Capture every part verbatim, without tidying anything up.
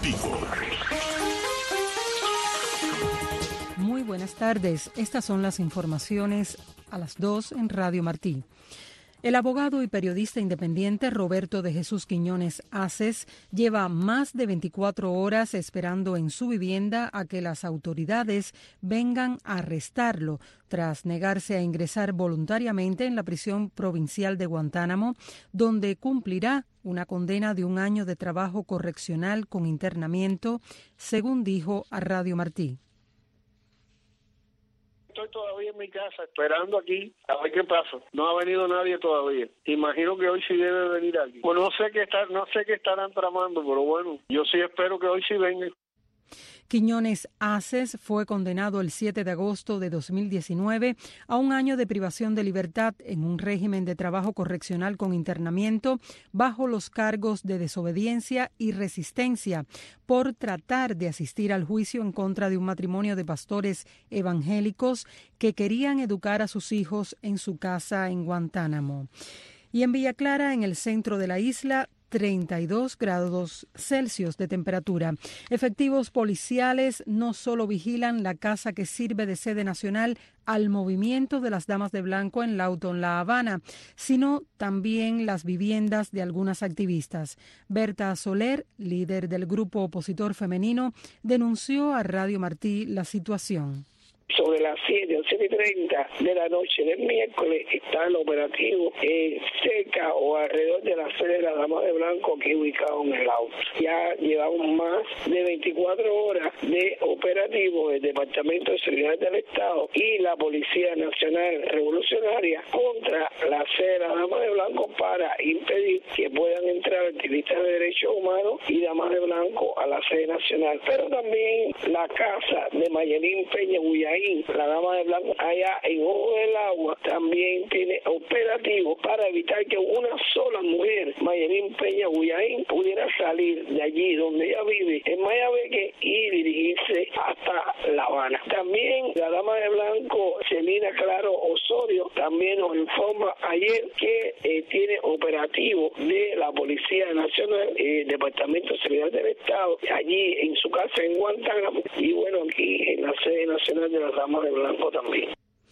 informativo. Muy buenas tardes. Estas son las informaciones a las dos en Radio Martí. El abogado y periodista independiente Roberto de Jesús Quiñones Aces lleva más de veinticuatro horas esperando en su vivienda a que las autoridades vengan a arrestarlo tras negarse a ingresar voluntariamente en la prisión provincial de Guantánamo, donde cumplirá una condena de un año de trabajo correccional con internamiento, según dijo a Radio Martí. Estoy todavía en mi casa esperando aquí a ver qué pasa. No ha venido nadie todavía. Imagino que hoy sí debe venir alguien. Pues no sé qué estar, no sé qué estarán tramando, pero bueno, yo sí espero que hoy sí vengan. Quiñones Aces fue condenado el siete de agosto de dos mil diecinueve a un año de privación de libertad en un régimen de trabajo correccional con internamiento bajo los cargos de desobediencia y resistencia por tratar de asistir al juicio en contra de un matrimonio de pastores evangélicos que querían educar a sus hijos en su casa en Guantánamo. Y en Villa Clara, en el centro de la isla, treinta y dos grados Celsius de temperatura. Efectivos policiales no solo vigilan la casa que sirve de sede nacional al movimiento de las Damas de Blanco en Lawton, La Habana, sino también las viviendas de algunas activistas. Berta Soler, líder del grupo opositor femenino, denunció a Radio Martí la situación. Sobre las siete o siete y treinta de la noche del miércoles está el operativo eh, cerca o alrededor de la sede de la Dama de Blanco que es ubicado en el auto. Ya llevamos más de veinticuatro horas de operativo del Departamento de Seguridad del Estado y la Policía Nacional Revolucionaria contra la sede de la Dama de Blanco para impedir que puedan entrar activistas de derechos humanos y Damas de Blanco a la sede nacional. Pero también la casa de Mayelín Peña Guyaín, la Dama de Blanco, allá en Ojo del Agua, también tiene operativos para evitar que una sola mujer, Mayelín Peña Guyaín, pudiera salir de allí donde ella vive, en Mayabeque, y dirigirse hasta La Habana. También la Dama de Blanco, Celina Claro Osorio, también nos informa ayer que eh, tiene operativo de la Policía Nacional, eh, Departamento de Seguridad del Estado, allí en su casa en Guantánamo, y bueno, aquí en la sede nacional de la Damas de Blanco también.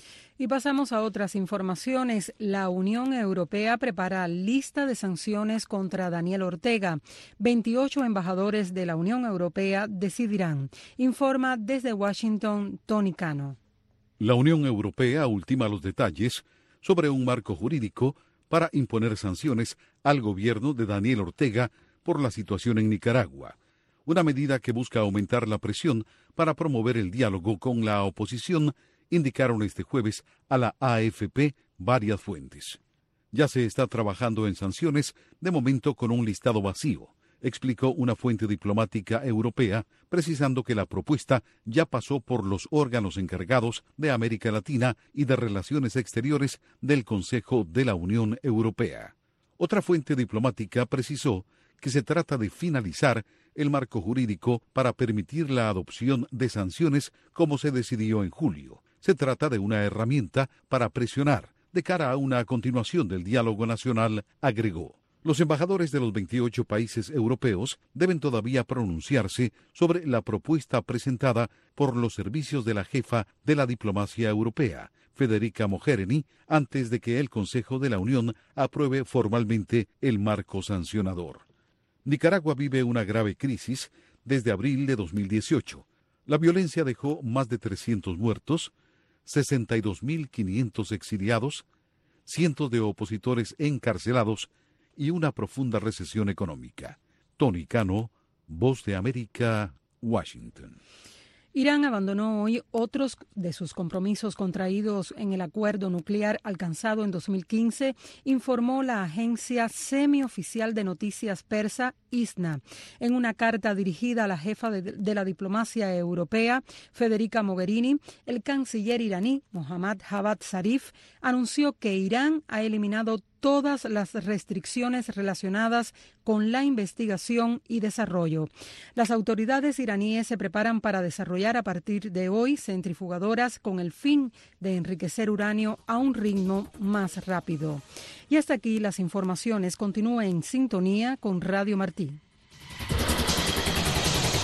Y pasamos a otras informaciones. La Unión Europea prepara lista de sanciones contra Daniel Ortega. veintiocho embajadores de la Unión Europea decidirán. Informa desde Washington, Tony Cano. La Unión Europea ultima los detalles sobre un marco jurídico para imponer sanciones al gobierno de Daniel Ortega por la situación en Nicaragua. Una medida que busca aumentar la presión para promover el diálogo con la oposición, indicaron este jueves a la A F P varias fuentes. Ya se está trabajando en sanciones, de momento con un listado vacío, explicó una fuente diplomática europea, precisando que la propuesta ya pasó por los órganos encargados de América Latina y de Relaciones Exteriores del Consejo de la Unión Europea. Otra fuente diplomática precisó que se trata de finalizar el marco jurídico para permitir la adopción de sanciones como se decidió en julio. Se trata de una herramienta para presionar de cara a una continuación del diálogo nacional, agregó. Los embajadores de los veintiocho países europeos deben todavía pronunciarse sobre la propuesta presentada por los servicios de la jefa de la diplomacia europea, Federica Mogherini, antes de que el Consejo de la Unión apruebe formalmente el marco sancionador. Nicaragua vive una grave crisis desde abril de dos mil dieciocho. La violencia dejó más de trescientos muertos, sesenta y dos mil quinientos exiliados, cientos de opositores encarcelados y una profunda recesión económica. Tony Cano, Voz de América, Washington. Irán abandonó hoy otros de sus compromisos contraídos en el acuerdo nuclear alcanzado en dos mil quince, informó la agencia semioficial de noticias persa I S N A. En una carta dirigida a la jefa de, de la diplomacia europea, Federica Mogherini, el canciller iraní, Mohammad Javad Zarif, anunció que Irán ha eliminado todas las restricciones relacionadas con la investigación y desarrollo. Las autoridades iraníes se preparan para desarrollar a partir de hoy centrifugadoras con el fin de enriquecer uranio a un ritmo más rápido. Y hasta aquí las informaciones. Continúe en sintonía con Radio Martí.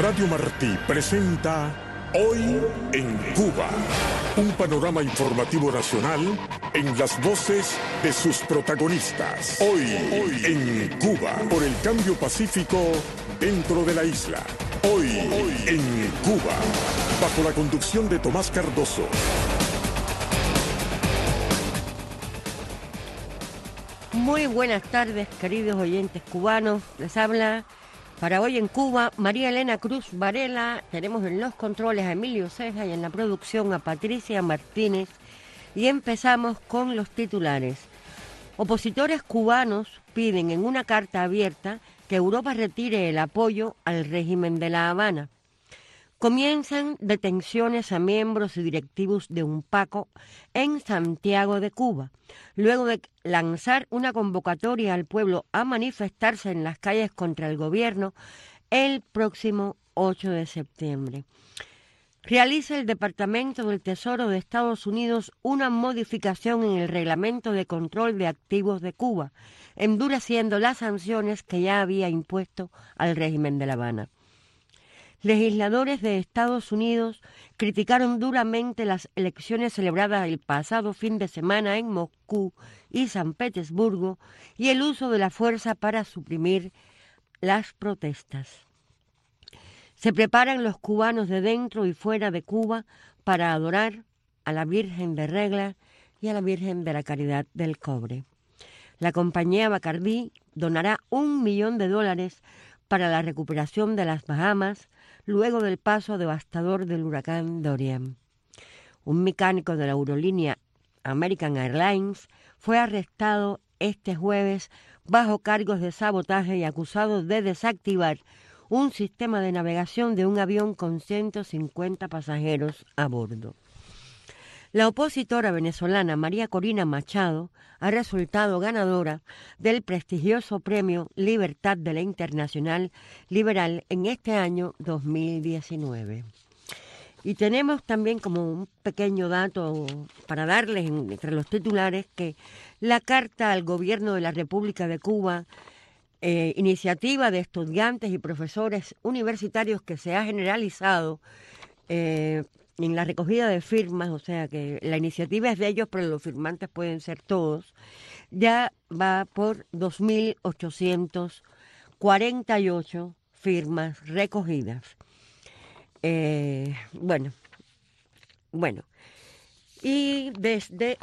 Radio Martí presenta Hoy en Cuba, un panorama informativo nacional en las voces de sus protagonistas. Hoy, Hoy en Cuba, por el cambio pacífico dentro de la isla. Hoy, Hoy en Cuba, bajo la conducción de Tomás Cardoso. Muy buenas tardes, queridos oyentes cubanos. Les habla para Hoy en Cuba María Elena Cruz Varela. Tenemos en los controles a Emilio Ceja y en la producción a Patricia Martínez. Y empezamos con los titulares. Opositores cubanos piden en una carta abierta que Europa retire el apoyo al régimen de La Habana. Comienzan detenciones a miembros y directivos de UNPACO en Santiago de Cuba, luego de lanzar una convocatoria al pueblo a manifestarse en las calles contra el gobierno el próximo ocho de septiembre. Realiza el Departamento del Tesoro de Estados Unidos una modificación en el Reglamento de Control de Activos de Cuba, endureciendo las sanciones que ya había impuesto al régimen de La Habana. Legisladores de Estados Unidos criticaron duramente las elecciones celebradas el pasado fin de semana en Moscú y San Petersburgo y el uso de la fuerza para suprimir las protestas. Se preparan los cubanos de dentro y fuera de Cuba para adorar a la Virgen de Regla y a la Virgen de la Caridad del Cobre. La compañía Bacardí donará un millón de dólares para la recuperación de las Bahamas luego del paso devastador del huracán Dorian. Un mecánico de la aerolínea American Airlines fue arrestado este jueves bajo cargos de sabotaje y acusado de desactivar un sistema de navegación de un avión con ciento cincuenta pasajeros a bordo. La opositora venezolana María Corina Machado ha resultado ganadora del prestigioso premio Libertad de la Internacional Liberal en este año dos mil diecinueve. Y tenemos también como un pequeño dato para darles entre los titulares que la carta al gobierno de la República de Cuba, eh, iniciativa de estudiantes y profesores universitarios que se ha generalizado eh, en la recogida de firmas, o sea que la iniciativa es de ellos, pero los firmantes pueden ser todos, ya va por dos mil ochocientas cuarenta y ocho firmas recogidas. Eh, bueno, bueno, y desde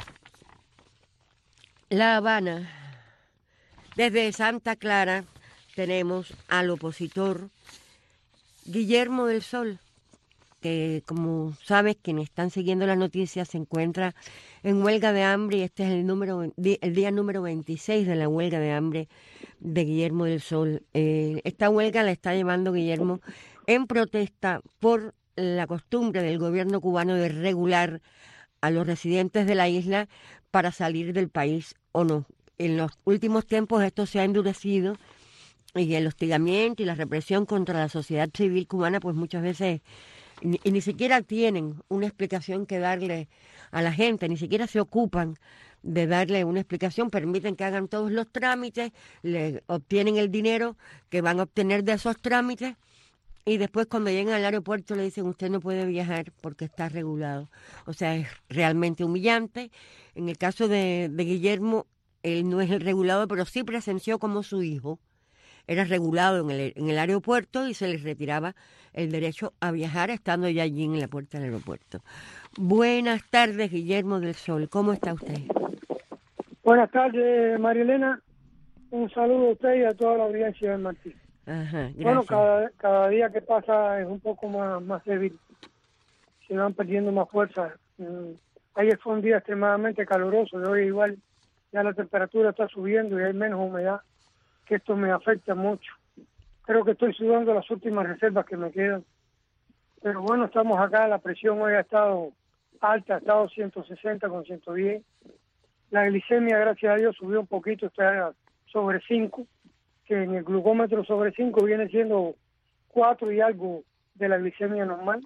La Habana, desde Santa Clara, tenemos al opositor Guillermo del Sol, que como sabes, quienes están siguiendo las noticias, se encuentra en huelga de hambre y este es el número el día número veintiséis de la huelga de hambre de Guillermo del Sol. Eh, esta huelga la está llevando Guillermo en protesta por la costumbre del gobierno cubano de regular a los residentes de la isla para salir del país o no. En los últimos tiempos esto se ha endurecido y el hostigamiento y la represión contra la sociedad civil cubana pues muchas veces Ni, y ni siquiera tienen una explicación que darle a la gente, ni siquiera se ocupan de darle una explicación, permiten que hagan todos los trámites, le obtienen el dinero que van a obtener de esos trámites y después cuando llegan al aeropuerto le dicen usted no puede viajar porque está regulado. O sea, es realmente humillante. En el caso de, de Guillermo, él no es el regulado, pero sí presenció como su hijo era regulado en el, en el aeropuerto y se les retiraba el derecho a viajar estando ya allí en la puerta del aeropuerto. Buenas tardes, Guillermo del Sol. ¿Cómo está usted? Buenas tardes, María Elena. Un saludo a usted y a toda la audiencia del Martí. Ajá, gracias. Bueno, cada, cada día que pasa es un poco más, más débil. Se van perdiendo más fuerzas. Ayer fue un día extremadamente caluroso y hoy igual ya la temperatura está subiendo y hay menos humedad, que esto me afecta mucho. Creo que estoy sudando las últimas reservas que me quedan. Pero bueno, estamos acá, la presión hoy ha estado alta, ha estado ciento sesenta con ciento diez. La glicemia, gracias a Dios, subió un poquito, está sobre cinco, que en el glucómetro sobre cinco viene siendo cuatro y algo de la glicemia normal.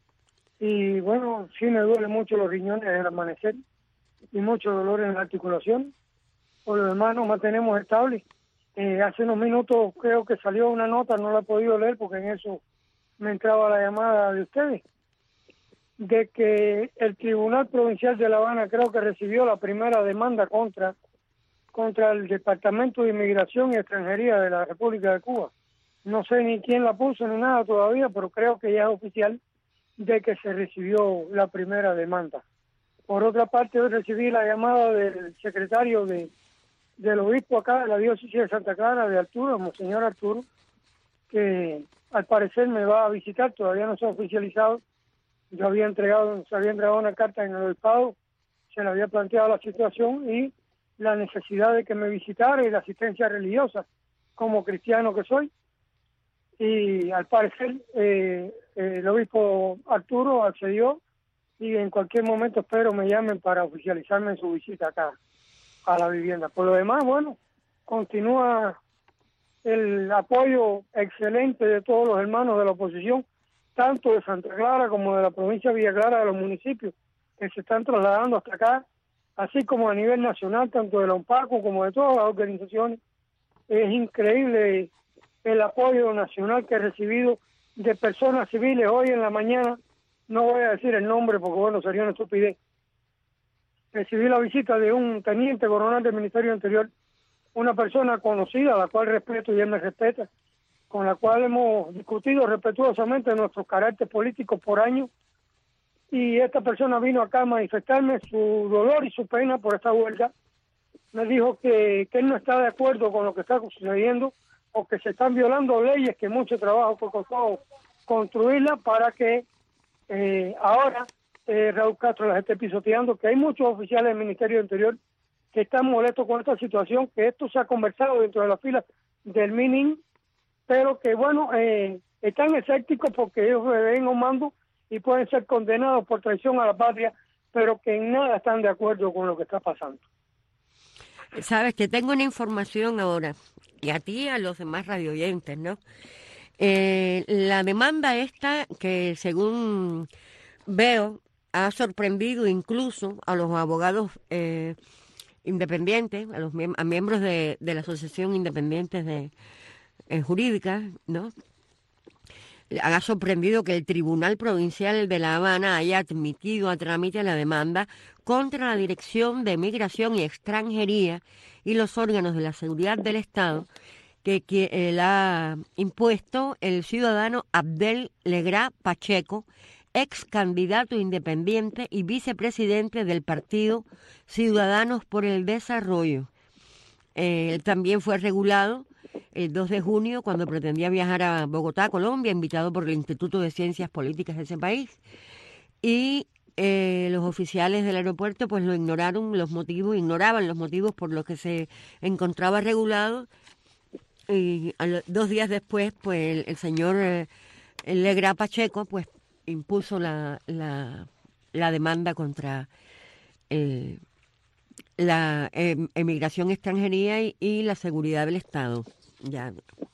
Y bueno, sí me duele mucho los riñones al amanecer y mucho dolor en la articulación. Por lo demás nos mantenemos estables. Eh, hace unos minutos creo que salió una nota, no la he podido leer porque en eso me entraba la llamada de ustedes, de que el Tribunal Provincial de La Habana creo que recibió la primera demanda contra, contra el Departamento de Inmigración y Extranjería de la República de Cuba. No sé ni quién la puso ni nada todavía, pero creo que ya es oficial de que se recibió la primera demanda. Por otra parte, hoy recibí la llamada del secretario de, del obispo acá de la diócesis de Santa Clara, de Arturo, Monseñor Arturo, que al parecer me va a visitar, todavía no se ha oficializado. Yo había entregado, se había entregado una carta en el obispado, se le había planteado la situación y la necesidad de que me visitara y la asistencia religiosa, como cristiano que soy. Y al parecer eh, el obispo Arturo accedió y en cualquier momento espero me llamen para oficializarme en su visita acá a la vivienda. Por lo demás, bueno, continúa el apoyo excelente de todos los hermanos de la oposición, tanto de Santa Clara como de la provincia de Villa Clara, de los municipios que se están trasladando hasta acá, así como a nivel nacional, tanto de la UNPACO como de todas las organizaciones. Es increíble el apoyo nacional que he recibido de personas civiles. Hoy en la mañana, no voy a decir el nombre porque bueno, sería una estupidez, recibí la visita de un teniente coronel del Ministerio Interior, una persona conocida, a la cual respeto y él me respeta, con la cual hemos discutido respetuosamente nuestros caracteres políticos por años, y esta persona vino acá a manifestarme su dolor y su pena por esta huelga. Me dijo que, que él no está de acuerdo con lo que está sucediendo, o que se están violando leyes que mucho trabajo fue costado construirlas para que eh, ahora eh, Raúl Castro las esté pisoteando, que hay muchos oficiales del Ministerio del Interior que están molestos con esta situación, que esto se ha conversado dentro de las filas del MININ, pero que bueno, eh, están escépticos porque ellos ven un mando y pueden ser condenados por traición a la patria, pero que en nada están de acuerdo con lo que está pasando. Sabes que tengo una información ahora, y a ti y a los demás radioyentes, ¿no? Eh, la demanda esta, que según veo, ha sorprendido incluso a los abogados eh, independientes, a los miem- a miembros de, de la Asociación Independientes de eh, Jurídica, ¿no? Ha sorprendido que el Tribunal Provincial de La Habana haya admitido a trámite la demanda contra la Dirección de Migración y Extranjería y los órganos de la seguridad del Estado que, que eh, la ha impuesto el ciudadano Abdel Legrá Pacheco, ex candidato independiente y vicepresidente del partido Ciudadanos por el Desarrollo. Eh, él también fue regulado el dos de junio cuando pretendía viajar a Bogotá, Colombia, invitado por el Instituto de Ciencias Políticas de ese país. Y eh, los oficiales del aeropuerto pues lo ignoraron, los motivos, ignoraban los motivos por los que se encontraba regulado. Y a los, dos días después, pues el, el señor eh, Legrá Pacheco pues impuso la, la, la demanda contra el, la eh, emigración extranjería y, y la seguridad del Estado. Ya.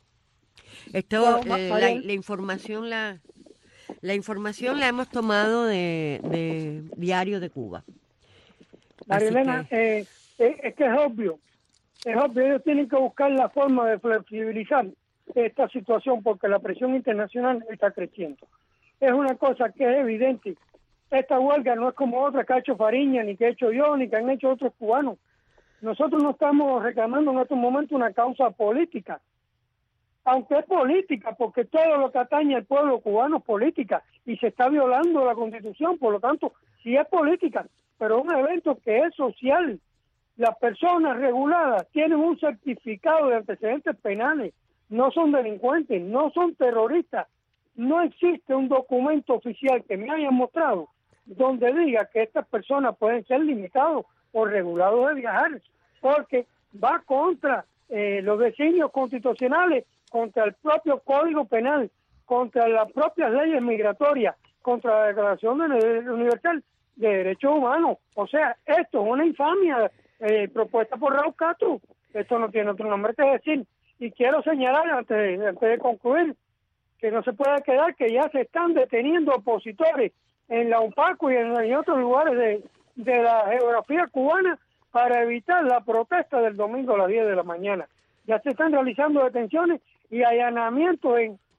Esto, Bueno, eh, la, la información la la información la hemos tomado de, de Diario de Cuba. María Elena, que... Eh, es, es que es obvio, es obvio, ellos tienen que buscar la forma de flexibilizar esta situación porque la presión internacional está creciendo. Es una cosa que es evidente. Esta huelga no es como otra que ha hecho Fariña, ni que he hecho yo, ni que han hecho otros cubanos. Nosotros no estamos reclamando en estos momentos una causa política, aunque es política, porque todo lo que atañe al pueblo cubano es política y se está violando la Constitución, por lo tanto, sí es política, pero es un evento que es social. Las personas reguladas tienen un certificado de antecedentes penales, no son delincuentes, no son terroristas. No existe un documento oficial que me hayan mostrado donde diga que estas personas pueden ser limitados o regulados de viajar, porque va contra eh, los designios constitucionales, contra el propio Código Penal, contra las propias leyes migratorias, contra la Declaración Universal de Derechos Humanos. O sea, esto es una infamia eh, propuesta por Raúl Castro. Esto no tiene otro nombre que decir. Y quiero señalar, antes de, antes de concluir, que no se puede quedar que ya se están deteniendo opositores en la UNPACO y en, en otros lugares de, de la geografía cubana para evitar la protesta del domingo a las diez de la mañana. Ya se están realizando detenciones y allanamientos en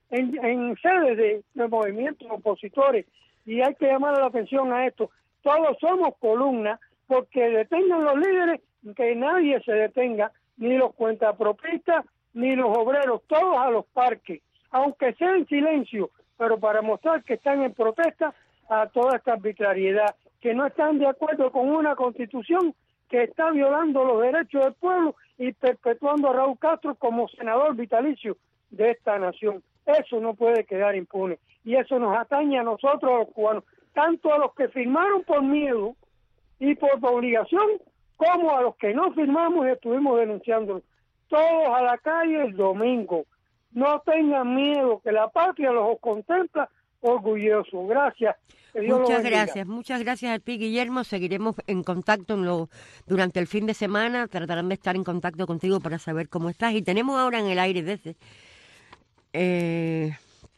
en, en sedes de, de movimientos opositores, y hay que llamar la atención a esto. Todos somos columnas, porque detengan los líderes, que nadie se detenga, ni los cuentapropistas, ni los obreros, todos a los parques, aunque sea en silencio, pero para mostrar que están en protesta a toda esta arbitrariedad, que no están de acuerdo con una constitución que está violando los derechos del pueblo y perpetuando a Raúl Castro como senador vitalicio de esta nación. Eso no puede quedar impune, y eso nos atañe a nosotros, a los cubanos, tanto a los que firmaron por miedo y por obligación, como a los que no firmamos y estuvimos denunciándolo. Todos a la calle el domingo. No tengan miedo, que la patria los contempla orgulloso. Gracias. Muchas gracias, muchas gracias a ti, Guillermo. Seguiremos en contacto en lo, durante el fin de semana. Tratarán de estar en contacto contigo para saber cómo estás. Y tenemos ahora en el aire desde eh,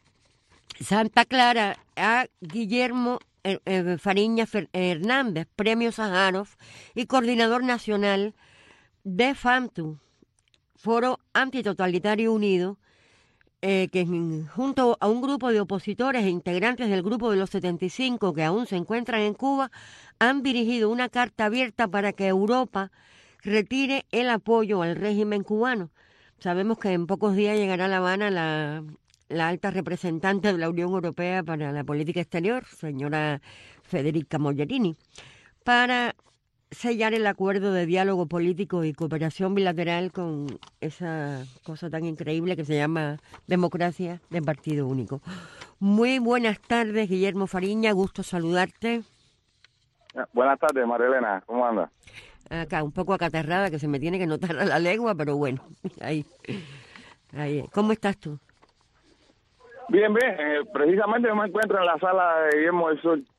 Santa Clara a Guillermo eh, eh, Fariña Fer, eh, Hernández, Premio Sájarov y coordinador nacional de FAMTU, Foro Antitotalitario Unido, Eh, que junto a un grupo de opositores e integrantes del grupo de los setenta y cinco que aún se encuentran en Cuba, han dirigido una carta abierta para que Europa retire el apoyo al régimen cubano. Sabemos que en pocos días llegará a La Habana la, la alta representante de la Unión Europea para la política exterior, señora Federica Mogherini, para sellar el acuerdo de diálogo político y cooperación bilateral con esa cosa tan increíble que se llama democracia de partido único. Muy buenas tardes, Guillermo Fariña, gusto saludarte. Buenas tardes, María Elena, ¿cómo anda? Acá, un poco acatarrada, que se me tiene que notar a la lengua, pero bueno, ahí, ahí. ¿Cómo estás tú? Bien, bien, eh, precisamente yo me encuentro en la sala de Guillermo del Sol.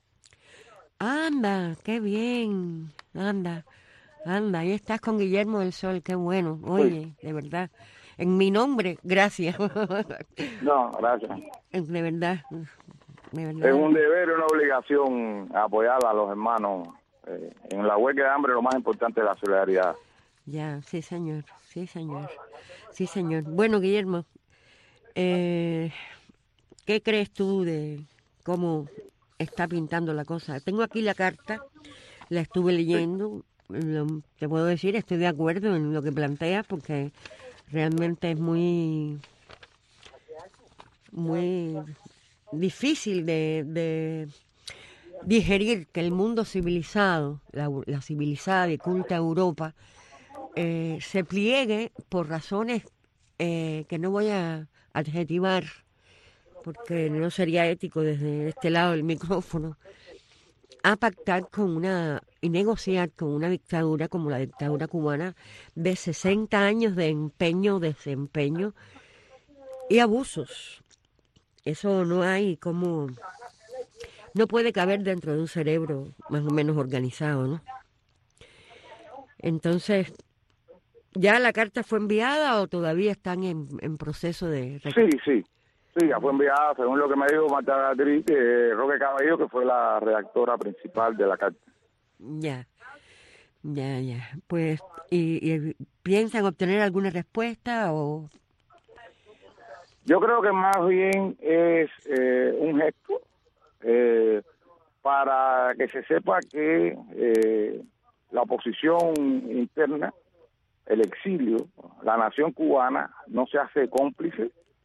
Anda, qué bien, anda, anda, ahí estás con Guillermo del Sol, qué bueno, oye, sí. De verdad, en mi nombre, gracias. No, gracias. De verdad, de verdad. Es un deber y una obligación apoyar a los hermanos. Eh, en la huelga de hambre lo más importante es la solidaridad. Ya, sí señor, sí señor, sí señor. Bueno, Guillermo, eh, ¿qué crees tú de cómo está pintando la cosa? Tengo aquí la carta, la estuve leyendo, lo, te puedo decir, estoy de acuerdo en lo que planteas porque realmente es muy muy difícil de, de digerir que el mundo civilizado, la, la civilizada y culta Europa, eh, se pliegue por razones eh, que no voy a adjetivar, porque no sería ético desde este lado del micrófono, a pactar con una y negociar con una dictadura como la dictadura cubana de sesenta años de empeño, desempeño y abusos. Eso no hay como, no puede caber dentro de un cerebro más o menos organizado, ¿no? Entonces, ¿ya la carta fue enviada o todavía están en, en proceso de... Sí, sí. Sí, ya fue enviada, según lo que me dijo Marta Beatriz, eh, Roque Cabello, que fue la redactora principal de la carta. Ya, ya, ya. Pues, ¿y, y piensan obtener alguna respuesta o...? Yo creo que más bien es eh, un gesto eh, para que se sepa que eh, la oposición interna, el exilio, la nación cubana no se hace cómplice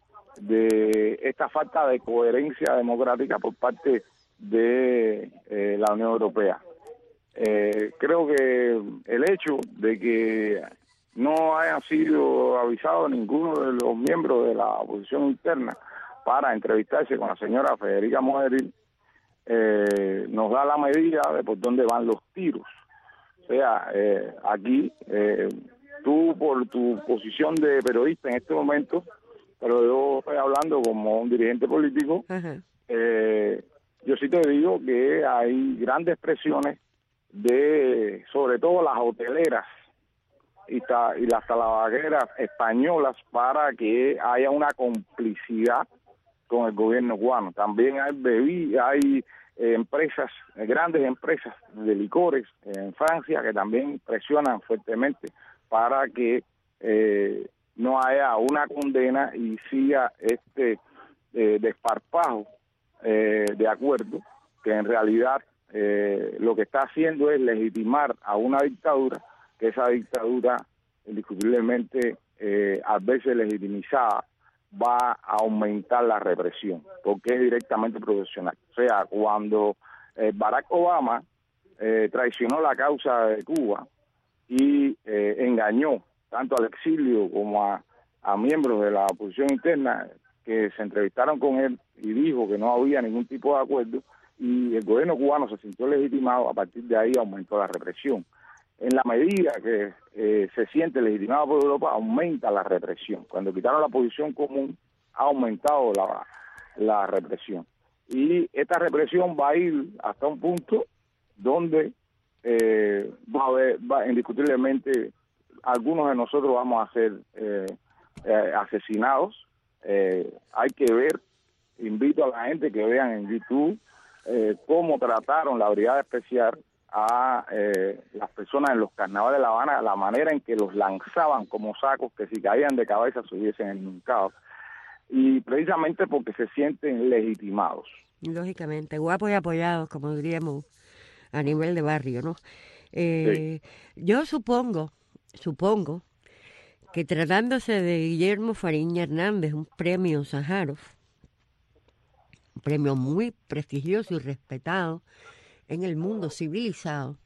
de esta falta de coherencia democrática por parte de eh, la Unión Europea. Eh, creo que el hecho de que no hayan sido avisados ninguno de los miembros de la oposición interna para entrevistarse con la señora Federica Mogherini eh, nos da la medida de por dónde van los tiros. O sea, eh, aquí eh, tú por tu posición de periodista en este momento, pero yo estoy hablando como un dirigente político, uh-huh. eh, yo sí te digo que hay grandes presiones de, sobre todo las hoteleras y, ta, y las tabaqueras españolas para que haya una complicidad con el gobierno cubano. También hay bebidas, hay eh, empresas, eh, grandes empresas de licores en Francia que también presionan fuertemente para que eh, no haya una condena y siga este eh, desparpajo eh, de acuerdo, que en realidad eh, lo que está haciendo es legitimar a una dictadura, que esa dictadura indiscutiblemente eh, al verse legitimizada va a aumentar la represión, porque es directamente proporcional. O sea, cuando eh, Barack Obama eh, traicionó la causa de Cuba y eh, engañó tanto al exilio como a, a miembros de la oposición interna que se entrevistaron con él y dijo que no había ningún tipo de acuerdo, y el gobierno cubano se sintió legitimado, a partir de ahí aumentó la represión. En la medida que eh, se siente legitimado por Europa, aumenta la represión. Cuando quitaron la posición común, ha aumentado la, la represión. Y esta represión va a ir hasta un punto donde eh, va a haber, va, indiscutiblemente, algunos de nosotros vamos a ser eh, eh, asesinados. Eh, hay que ver, invito a la gente que vean en YouTube eh, cómo trataron la Brigada Especial a eh, las personas en los carnavales de La Habana, la manera en que los lanzaban como sacos que si caían de cabeza se hubiesen ennuncado, y precisamente porque se sienten legitimados. Lógicamente, guapos y apoyados, como diríamos a nivel de barrio, ¿no? Eh, sí. Yo supongo, supongo que tratándose de Guillermo Fariña Hernández, un premio Sájarov, un premio muy prestigioso y respetado en el mundo civilizado,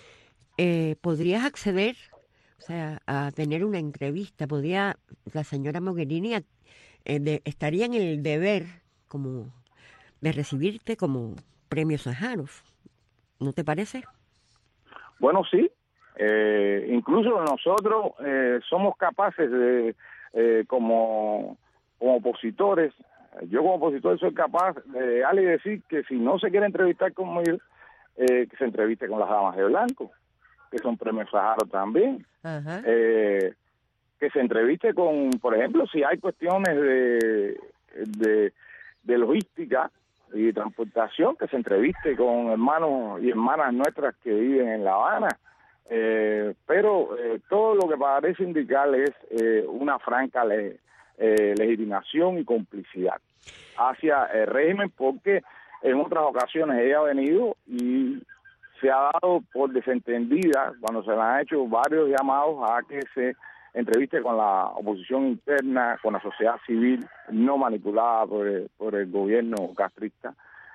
eh, podrías acceder, o sea, a tener una entrevista, podría la señora Mogherini eh, de, estaría en el deber como de recibirte como premio Sájarov, ¿no te parece? Bueno, sí, eh, incluso nosotros eh, somos capaces de, eh, como, como opositores, yo como opositor soy capaz de darle y decir que si no se quiere entrevistar conmigo, Eh, que se entreviste con las damas de blanco, que son premios Sájarov también. Uh-huh. eh, que se entreviste con, por ejemplo, si hay cuestiones de, de, de logística y transportación, que se entreviste con hermanos y hermanas nuestras que viven en La Habana. Eh, pero eh, todo lo que parece indicar es eh, una franca le, eh, legitimación y complicidad hacia el régimen, porque en otras ocasiones ella ha venido y se ha dado por desentendida cuando se le han hecho varios llamados a que se entreviste con la oposición interna, con la sociedad civil, no manipulada por el, por el gobierno castrista.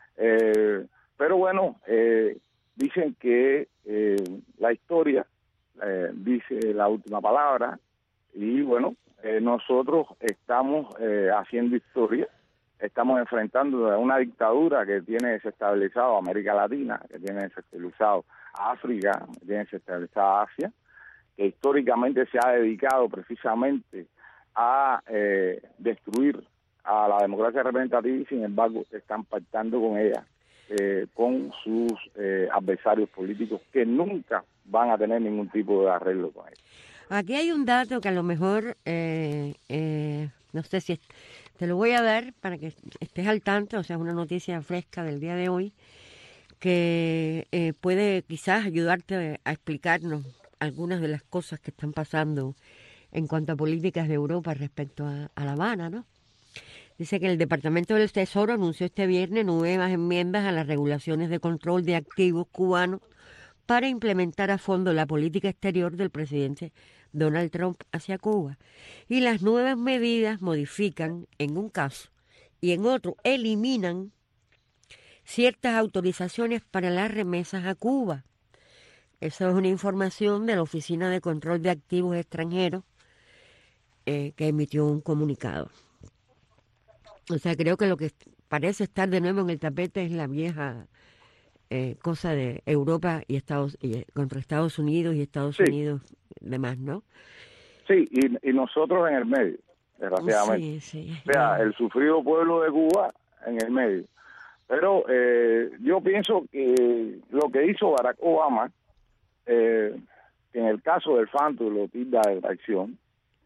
Eh, pero bueno, eh, dicen que eh, la historia eh, dice la última palabra, y bueno, eh, nosotros estamos eh, haciendo historia. Estamos enfrentando a una dictadura que tiene desestabilizado a América Latina, que tiene desestabilizado a África, que tiene desestabilizado a Asia, que históricamente se ha dedicado precisamente a eh, destruir a la democracia representativa, y sin embargo están pactando con ella, eh, con sus eh, adversarios políticos, que nunca van a tener ningún tipo de arreglo con ella. Aquí hay un dato que a lo mejor, eh, eh, no sé si... Es, te lo voy a dar para que estés al tanto, o sea, es una noticia fresca del día de hoy, que eh, puede quizás ayudarte a explicarnos algunas de las cosas que están pasando en cuanto a políticas de Europa respecto a, a La Habana, ¿no? Dice que el Departamento del Tesoro anunció este viernes nuevas enmiendas a las regulaciones de control de activos cubanos para implementar a fondo la política exterior del presidente Donald Trump hacia Cuba. Y las nuevas medidas modifican, en un caso, y en otro eliminan ciertas autorizaciones para las remesas a Cuba. Esa es una información de la Oficina de Control de Activos Extranjeros, eh, que emitió un comunicado. O sea, creo que lo que parece estar de nuevo en el tapete es la vieja eh, cosa de Europa y Estados y, contra Estados Unidos y Estados sí. Unidos demás, ¿no? Sí, y, y nosotros en el medio, desgraciadamente. Sí, sí. O sea, el sufrido pueblo de Cuba en el medio. Pero eh, yo pienso que lo que hizo Barack Obama, eh, en el caso del Fanto lo tilda de traición,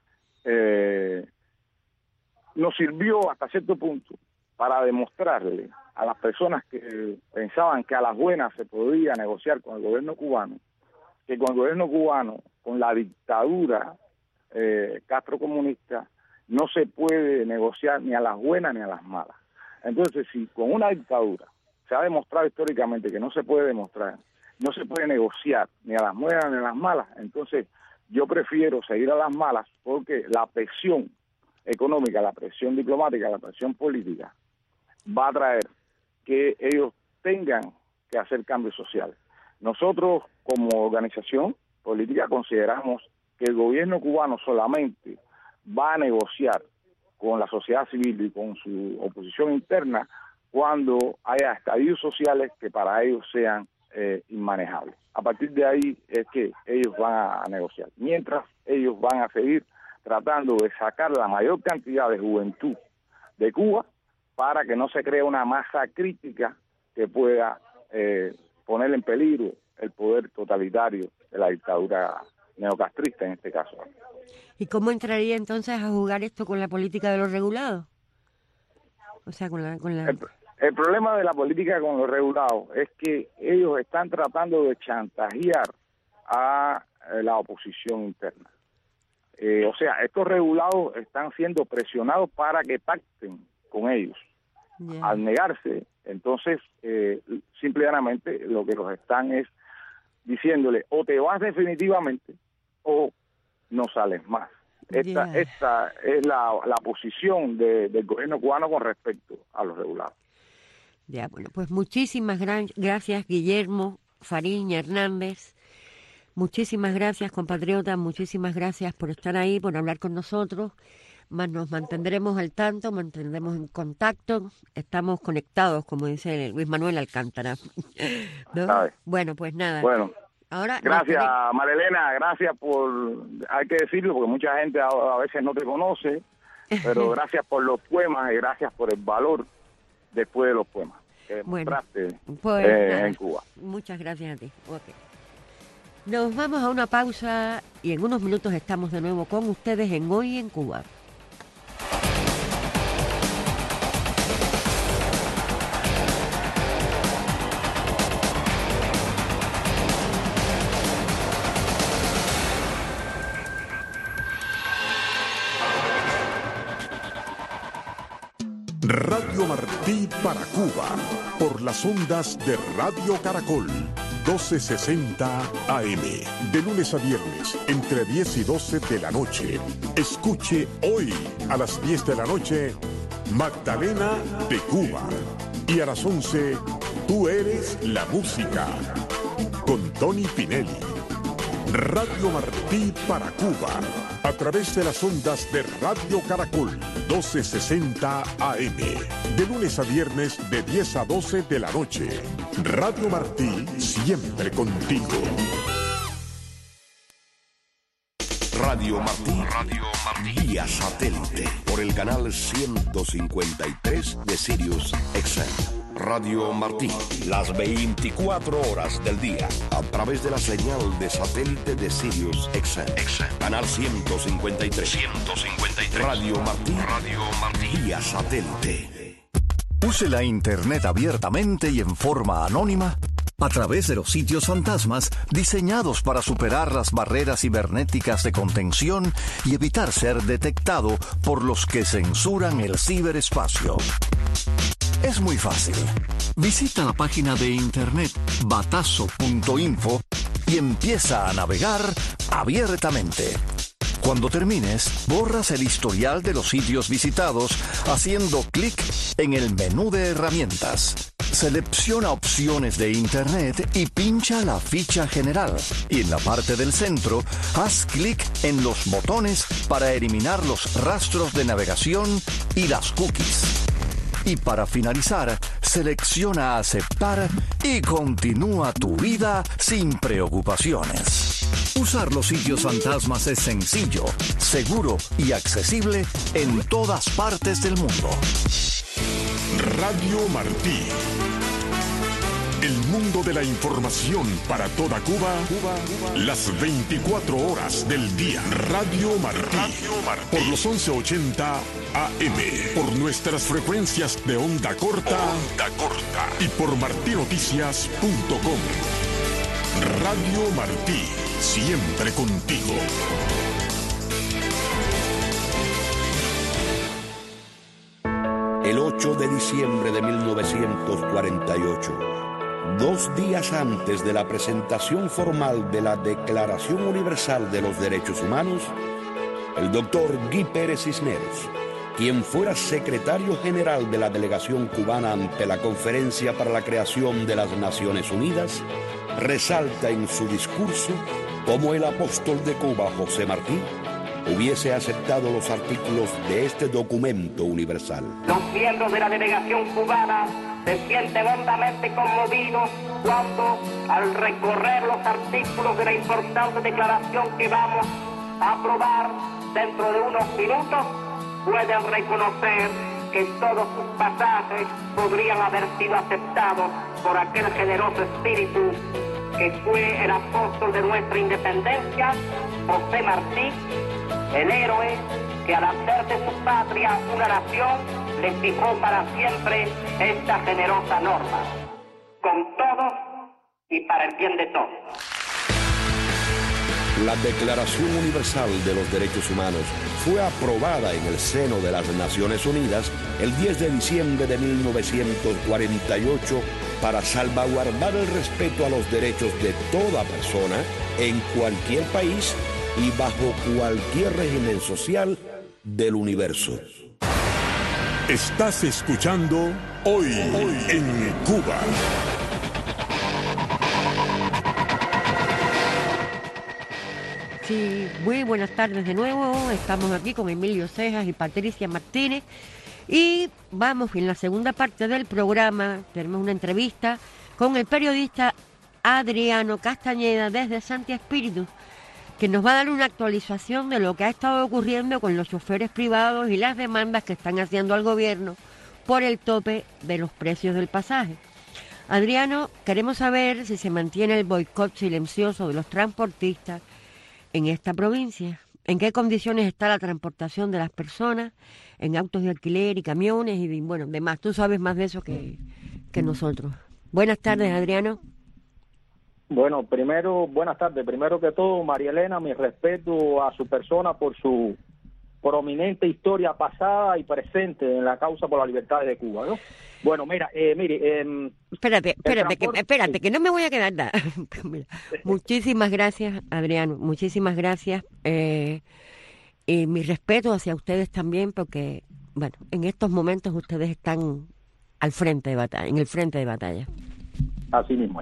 eh, nos sirvió hasta cierto punto para demostrarle a las personas que pensaban que a las buenas se podía negociar con el gobierno cubano, que con el gobierno cubano, con la dictadura eh, castrocomunista, no se puede negociar ni a las buenas ni a las malas. Entonces, si con una dictadura se ha demostrado históricamente que no se puede demostrar, no se puede negociar ni a las buenas ni a las malas, entonces yo prefiero seguir a las malas, porque la presión económica, la presión diplomática, la presión política va a traer que ellos tengan que hacer cambios sociales. Nosotros, como organización política, consideramos que el gobierno cubano solamente va a negociar con la sociedad civil y con su oposición interna cuando haya estadios sociales que para ellos sean eh, inmanejables. A partir de ahí es que ellos van a negociar. Mientras, ellos van a seguir tratando de sacar la mayor cantidad de juventud de Cuba para que no se cree una masa crítica que pueda eh, poner en peligro el poder totalitario de la dictadura neocastrista en este caso. ¿Y cómo entraría entonces a jugar esto con la política de los regulados? O sea, con la... Con la... El, el problema de la política con los regulados es que ellos están tratando de chantajear a eh, la oposición interna. Eh, o sea, estos regulados están siendo presionados para que pacten con ellos. Yeah. Al negarse, entonces, eh, simplemente lo que los están es diciéndole, o te vas definitivamente o no sales más. Esta, yeah. esta es la, la posición de, del gobierno cubano con respecto a los regulados. Ya, bueno, pues muchísimas gran, gracias, Guillermo Fariña Hernández. Muchísimas gracias, compatriota, muchísimas gracias por estar ahí, por hablar con nosotros. Más nos mantendremos al tanto, mantendremos en contacto, estamos conectados, como dice Luis Manuel Alcántara. ¿No? Bueno, pues nada. Bueno, ahora gracias, Marilena, gracias por, hay que decirlo, porque mucha gente a, a veces no te conoce, pero gracias por los poemas y gracias por el valor después de los poemas que mostraste bueno, pues, eh, en Cuba. Muchas gracias a ti. Okay. Nos vamos a una pausa y en unos minutos estamos de nuevo con ustedes en Hoy en Cuba. Radio Martí para Cuba, por las ondas de Radio Caracol, doce sesenta A M, de lunes a viernes, entre diez y doce de la noche. Escuche hoy a las diez de la noche, Magdalena de Cuba. Y a las once, Tú eres la música, con Tony Pinelli. Radio Martí para Cuba, a través de las ondas de Radio Caracol, doce sesenta A M, de lunes a viernes de diez a doce de la noche. Radio Martí, siempre contigo. Radio Martí, Radio Martí, vía satélite, por el canal ciento cincuenta y tres de Sirius X M. Radio Martí, las veinticuatro horas del día, a través de la señal de satélite de Sirius X M. Canal ciento cincuenta y tres. ciento cincuenta y tres. Radio Martí, Radio Martí, vía satélite. Use la Internet abiertamente y en forma anónima a través de los sitios fantasmas diseñados para superar las barreras cibernéticas de contención y evitar ser detectado por los que censuran el ciberespacio. Es muy fácil. Visita la página de internet batazo punto info y empieza a navegar abiertamente. Cuando termines, borras el historial de los sitios visitados haciendo clic en el menú de herramientas. Selecciona opciones de Internet y pincha la ficha general. Y en la parte del centro, haz clic en los botones para eliminar los rastros de navegación y las cookies. Y para finalizar, selecciona aceptar y continúa tu vida sin preocupaciones. Usar los sitios fantasmas es sencillo, seguro y accesible en todas partes del mundo. Radio Martí. El mundo de la información para toda Cuba, Cuba, Cuba. Las veinticuatro horas del día. Radio Martí. Radio Martí. Por los once ochenta A M. Por nuestras frecuencias de onda corta. Onda corta. Y por martinoticias punto com. Radio Martí. Siempre contigo. el ocho de diciembre de mil novecientos cuarenta y ocho, dos días antes de la presentación formal de la Declaración Universal de los Derechos Humanos, el doctor Guy Pérez Cisneros, quien fuera secretario general de la delegación cubana ante la Conferencia para la Creación de las Naciones Unidas, resalta en su discurso cómo el apóstol de Cuba, José Martí, hubiese aceptado los artículos de este documento universal. Los miembros de la delegación cubana se sienten hondamente conmovidos cuando, al recorrer los artículos de la importante declaración que vamos a aprobar dentro de unos minutos, pueden reconocer que todos sus pasajes podrían haber sido aceptados por aquel generoso espíritu que fue el apóstol de nuestra independencia, José Martí, el héroe que al hacer de su patria una nación le fijó para siempre esta generosa norma, con todos y para el bien de todos. La Declaración Universal de los Derechos Humanos fue aprobada en el seno de las Naciones Unidas el diez de diciembre de mil novecientos cuarenta y ocho para salvaguardar el respeto a los derechos de toda persona en cualquier país y bajo cualquier régimen social del universo. Estás escuchando Hoy, Hoy en Cuba. Sí, muy buenas tardes de nuevo. Estamos aquí con Emilio Cejas y Patricia Martínez. Y vamos, en la segunda parte del programa, tenemos una entrevista con el periodista Adriano Castañeda desde Santi Espíritu, que nos va a dar una actualización de lo que ha estado ocurriendo con los choferes privados y las demandas que están haciendo al gobierno por el tope de los precios del pasaje. Adriano, queremos saber si se mantiene el boicot silencioso de los transportistas en esta provincia. ¿En qué condiciones está la transportación de las personas en autos de alquiler y camiones y bueno, demás? Tú sabes más de eso que, que nosotros. Buenas tardes, Adriano. Bueno, primero, buenas tardes. Primero que todo, María Elena, mi respeto a su persona por su prominente historia pasada y presente en la causa por la libertad de Cuba, ¿no? Bueno, mira, eh, mire... Eh, espérate, espérate, que, espérate, que no me voy a quedar nada. Mira, muchísimas gracias, Adriano, muchísimas gracias. Eh, y mi respeto hacia ustedes también, porque, bueno, en estos momentos ustedes están al frente de batalla, en el frente de batalla. Así mismo.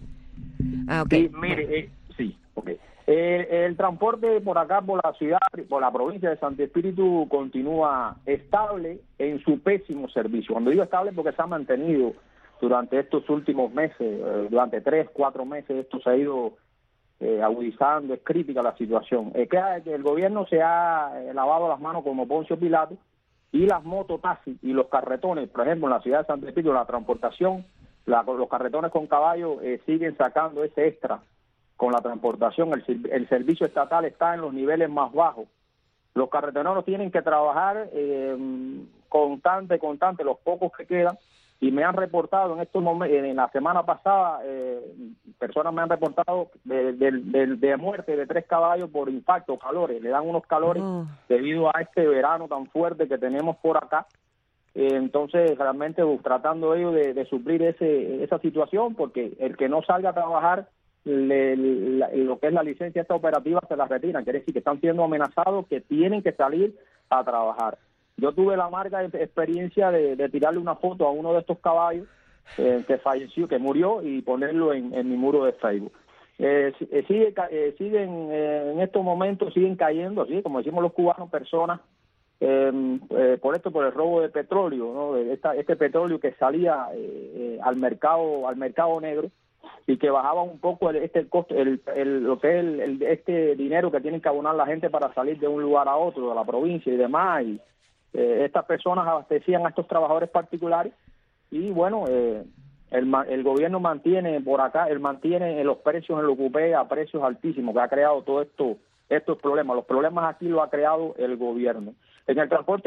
Ah, okay. Sí, mire, eh, sí, ok. El, el transporte por acá, por la ciudad, por la provincia de Santi Espíritu, continúa estable en su pésimo servicio. Cuando digo estable, porque se ha mantenido durante estos últimos meses, eh, durante tres, cuatro meses, esto se ha ido eh, agudizando, es crítica la situación. Eh, que, que el gobierno se ha eh, lavado las manos como Poncio Pilato, y las mototaxis y los carretones, por ejemplo, en la ciudad de Santi Espíritu, la transportación, la, los carretones con caballo eh, siguen sacando ese extra con la transportación. El, el servicio estatal está en los niveles más bajos. Los carretoneros tienen que trabajar eh, constante, constante, los pocos que quedan, y me han reportado en estos momentos, en la semana pasada, eh, personas me han reportado de, de, de, de muerte de tres caballos por impacto, calores, le dan unos calores oh. debido a este verano tan fuerte que tenemos por acá. Eh, entonces, realmente uh, tratando ellos de, de suplir ese, esa situación, porque el que no salga a trabajar, Le, la, lo que es la licencia esta operativa se la retiran, quiere decir que están siendo amenazados, que tienen que salir a trabajar. Yo tuve la amarga experiencia de, de tirarle una foto a uno de estos caballos eh, que falleció, que murió, y ponerlo en, en mi muro de Facebook. Eh, eh, sigue, eh, siguen eh, en estos momentos siguen cayendo, así como decimos los cubanos, personas eh, eh, por esto, por el robo de petróleo, ¿no? Esta, este petróleo que salía eh, eh, al mercado al mercado negro, y que bajaba un poco el, este el costo, el, el, lo que es el, el, este dinero que tienen que abonar la gente para salir de un lugar a otro, de la provincia y demás. Y eh, estas personas abastecían a estos trabajadores particulares, y bueno, eh, el, el gobierno mantiene por acá, él mantiene los precios en el ocupé a precios altísimos, que ha creado todo esto, estos problemas. Los problemas aquí lo ha creado el gobierno. En el transporte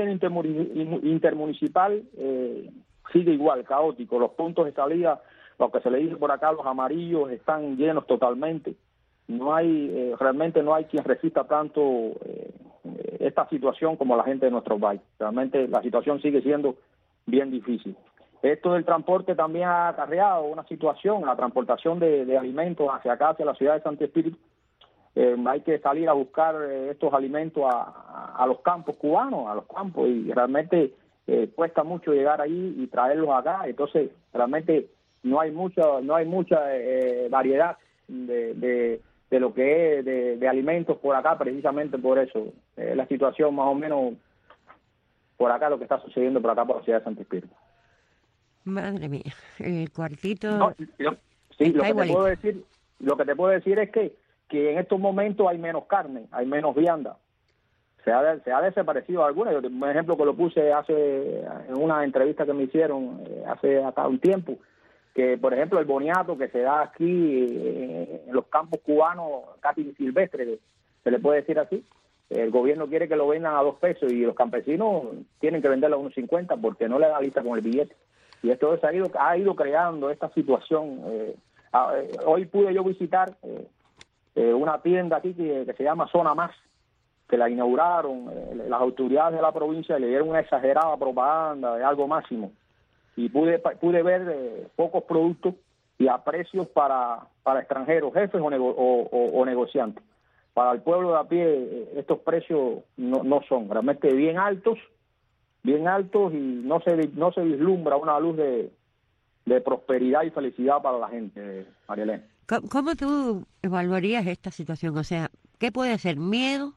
intermunicipal eh, sigue igual, caótico. Los puntos de salida, lo que se le dice por acá, los amarillos, están llenos totalmente. No hay, eh, realmente no hay quien resista tanto eh, esta situación como la gente de nuestro país. Realmente la situación sigue siendo bien difícil. Esto del transporte también ha acarreado una situación, la transportación de, de alimentos hacia acá, hacia la ciudad de Santo Espíritu. Eh, hay que salir a buscar eh, estos alimentos a, a, a los campos cubanos, a los campos, y realmente eh, cuesta mucho llegar ahí y traerlos acá. Entonces, realmente no hay mucha, no hay mucha eh, variedad de, de, de lo que es de, de alimentos por acá, precisamente por eso. Eh, la situación más o menos por acá, lo que está sucediendo por acá por la ciudad de Santo Espíritu. Madre mía, el cuartito. No, yo, sí, lo que te puedo decir, lo que te puedo decir es que, que en estos momentos hay menos carne, hay menos vianda. Se ha, se ha desaparecido alguna. Yo, un ejemplo que lo puse hace en una entrevista que me hicieron eh, hace acá un tiempo, que por ejemplo el boniato que se da aquí eh, en los campos cubanos, casi silvestres, se le puede decir así. El gobierno quiere que lo vendan a dos pesos y los campesinos tienen que venderlo a uno cincuenta porque no le da lista con el billete. Y esto se ha ido, ha ido creando esta situación. Eh, eh, hoy pude yo visitar eh, eh, una tienda aquí que, que se llama Zona Más, que la inauguraron eh, las autoridades de la provincia, le dieron una exagerada propaganda de algo máximo. Y pude pude ver eh, pocos productos y a precios para, para extranjeros, jefes o, nego, o, o, o negociantes. Para el pueblo de a pie eh, estos precios no, no son, realmente bien altos, bien altos y no se no se vislumbra una luz de, de prosperidad y felicidad para la gente, María Elena. ¿Cómo, ¿Cómo tú evaluarías esta situación? O sea, ¿qué puede ser? ¿Miedo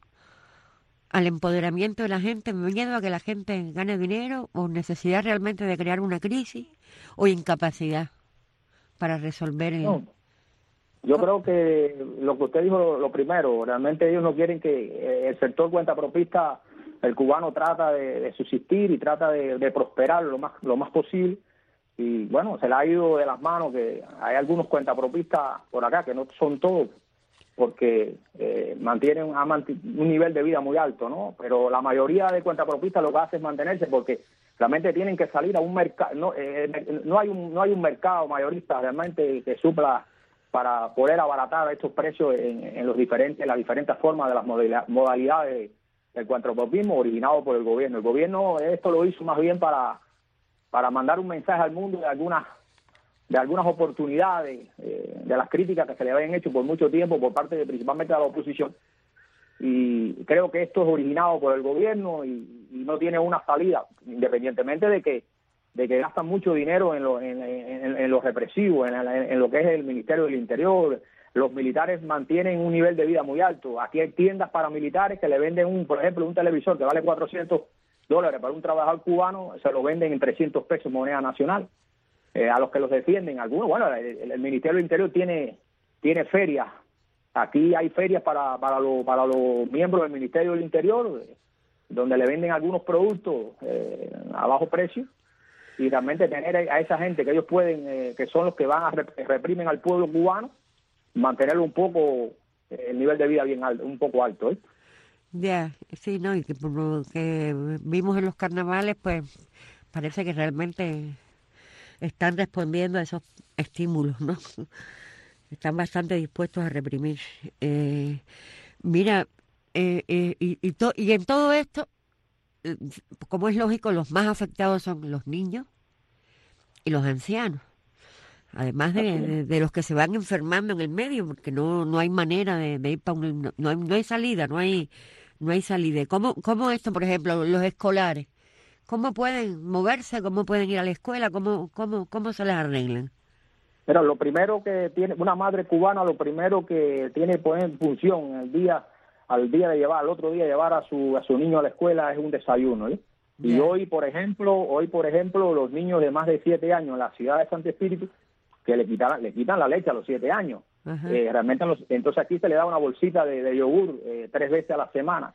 al empoderamiento de la gente? ¿Miedo a que la gente gane dinero? ¿O necesidad realmente de crear una crisis? ¿O incapacidad para resolver el...? No. Yo creo que lo que usted dijo, lo, lo primero, realmente ellos no quieren que eh, el sector cuentapropista, el cubano trata de, de subsistir y trata de, de prosperar lo más lo más posible. Y bueno, se le ha ido de las manos que hay algunos cuentapropistas por acá, que no son todos, porque eh, mantienen han manti- un nivel de vida muy alto, ¿no? Pero la mayoría de cuentapropistas lo que hace es mantenerse porque realmente tienen que salir a un mercado, no, eh, no hay un no hay un mercado mayorista realmente que supla para poder abaratar estos precios en, en los diferentes en las diferentes formas de las modalidades del cuentapropismo originado por el gobierno. El gobierno esto lo hizo más bien para para mandar un mensaje al mundo de algunas de algunas oportunidades, eh, de las críticas que se le habían hecho por mucho tiempo por parte de principalmente de la oposición. Y creo que esto es originado por el gobierno y, y no tiene una salida, independientemente de que de que gastan mucho dinero en lo, en, en, en lo represivo, en, en, en lo que es el Ministerio del Interior. Los militares mantienen un nivel de vida muy alto. Aquí hay tiendas para militares que le venden, un por ejemplo, un televisor que vale cuatrocientos dólares para un trabajador cubano, se lo venden en trescientos pesos moneda nacional. Eh, a los que los defienden, algunos, bueno, el, el Ministerio del Interior tiene tiene ferias. Aquí hay ferias para para, lo, para los miembros del Ministerio del Interior, eh, donde le venden algunos productos eh, a bajo precio. Y realmente tener a esa gente que ellos pueden, eh, que son los que van a rep- reprimen al pueblo cubano, mantenerlo un poco, eh, el nivel de vida bien alto, un poco alto, ¿eh? Ya, sí, no, y que por lo que vimos en los carnavales, pues parece que realmente están respondiendo a esos estímulos, ¿no? Están bastante dispuestos a reprimir. Eh, mira, eh, eh, y, y, to- y en todo esto, como es lógico, los más afectados son los niños y los ancianos, además de, de, de los que se van enfermando en el medio, porque no no hay manera de, de ir para un, no, no hay no hay salida, no hay no hay salida. ¿Cómo cómo esto, por ejemplo, los escolares, cómo pueden moverse, cómo pueden ir a la escuela, cómo cómo cómo se les arreglan? Pero lo primero que tiene una madre cubana, lo primero que tiene poner en función el día al día de llevar, al otro día llevar a su a su niño a la escuela es un desayuno, ¿eh? Y yeah. hoy, por ejemplo, hoy por ejemplo, los niños de más de siete años en la ciudad de Santo Espíritu, que le quitan le quitan la leche a los siete años, uh-huh. eh, realmente los, entonces aquí se le da una bolsita de, de yogur eh, tres veces a la semana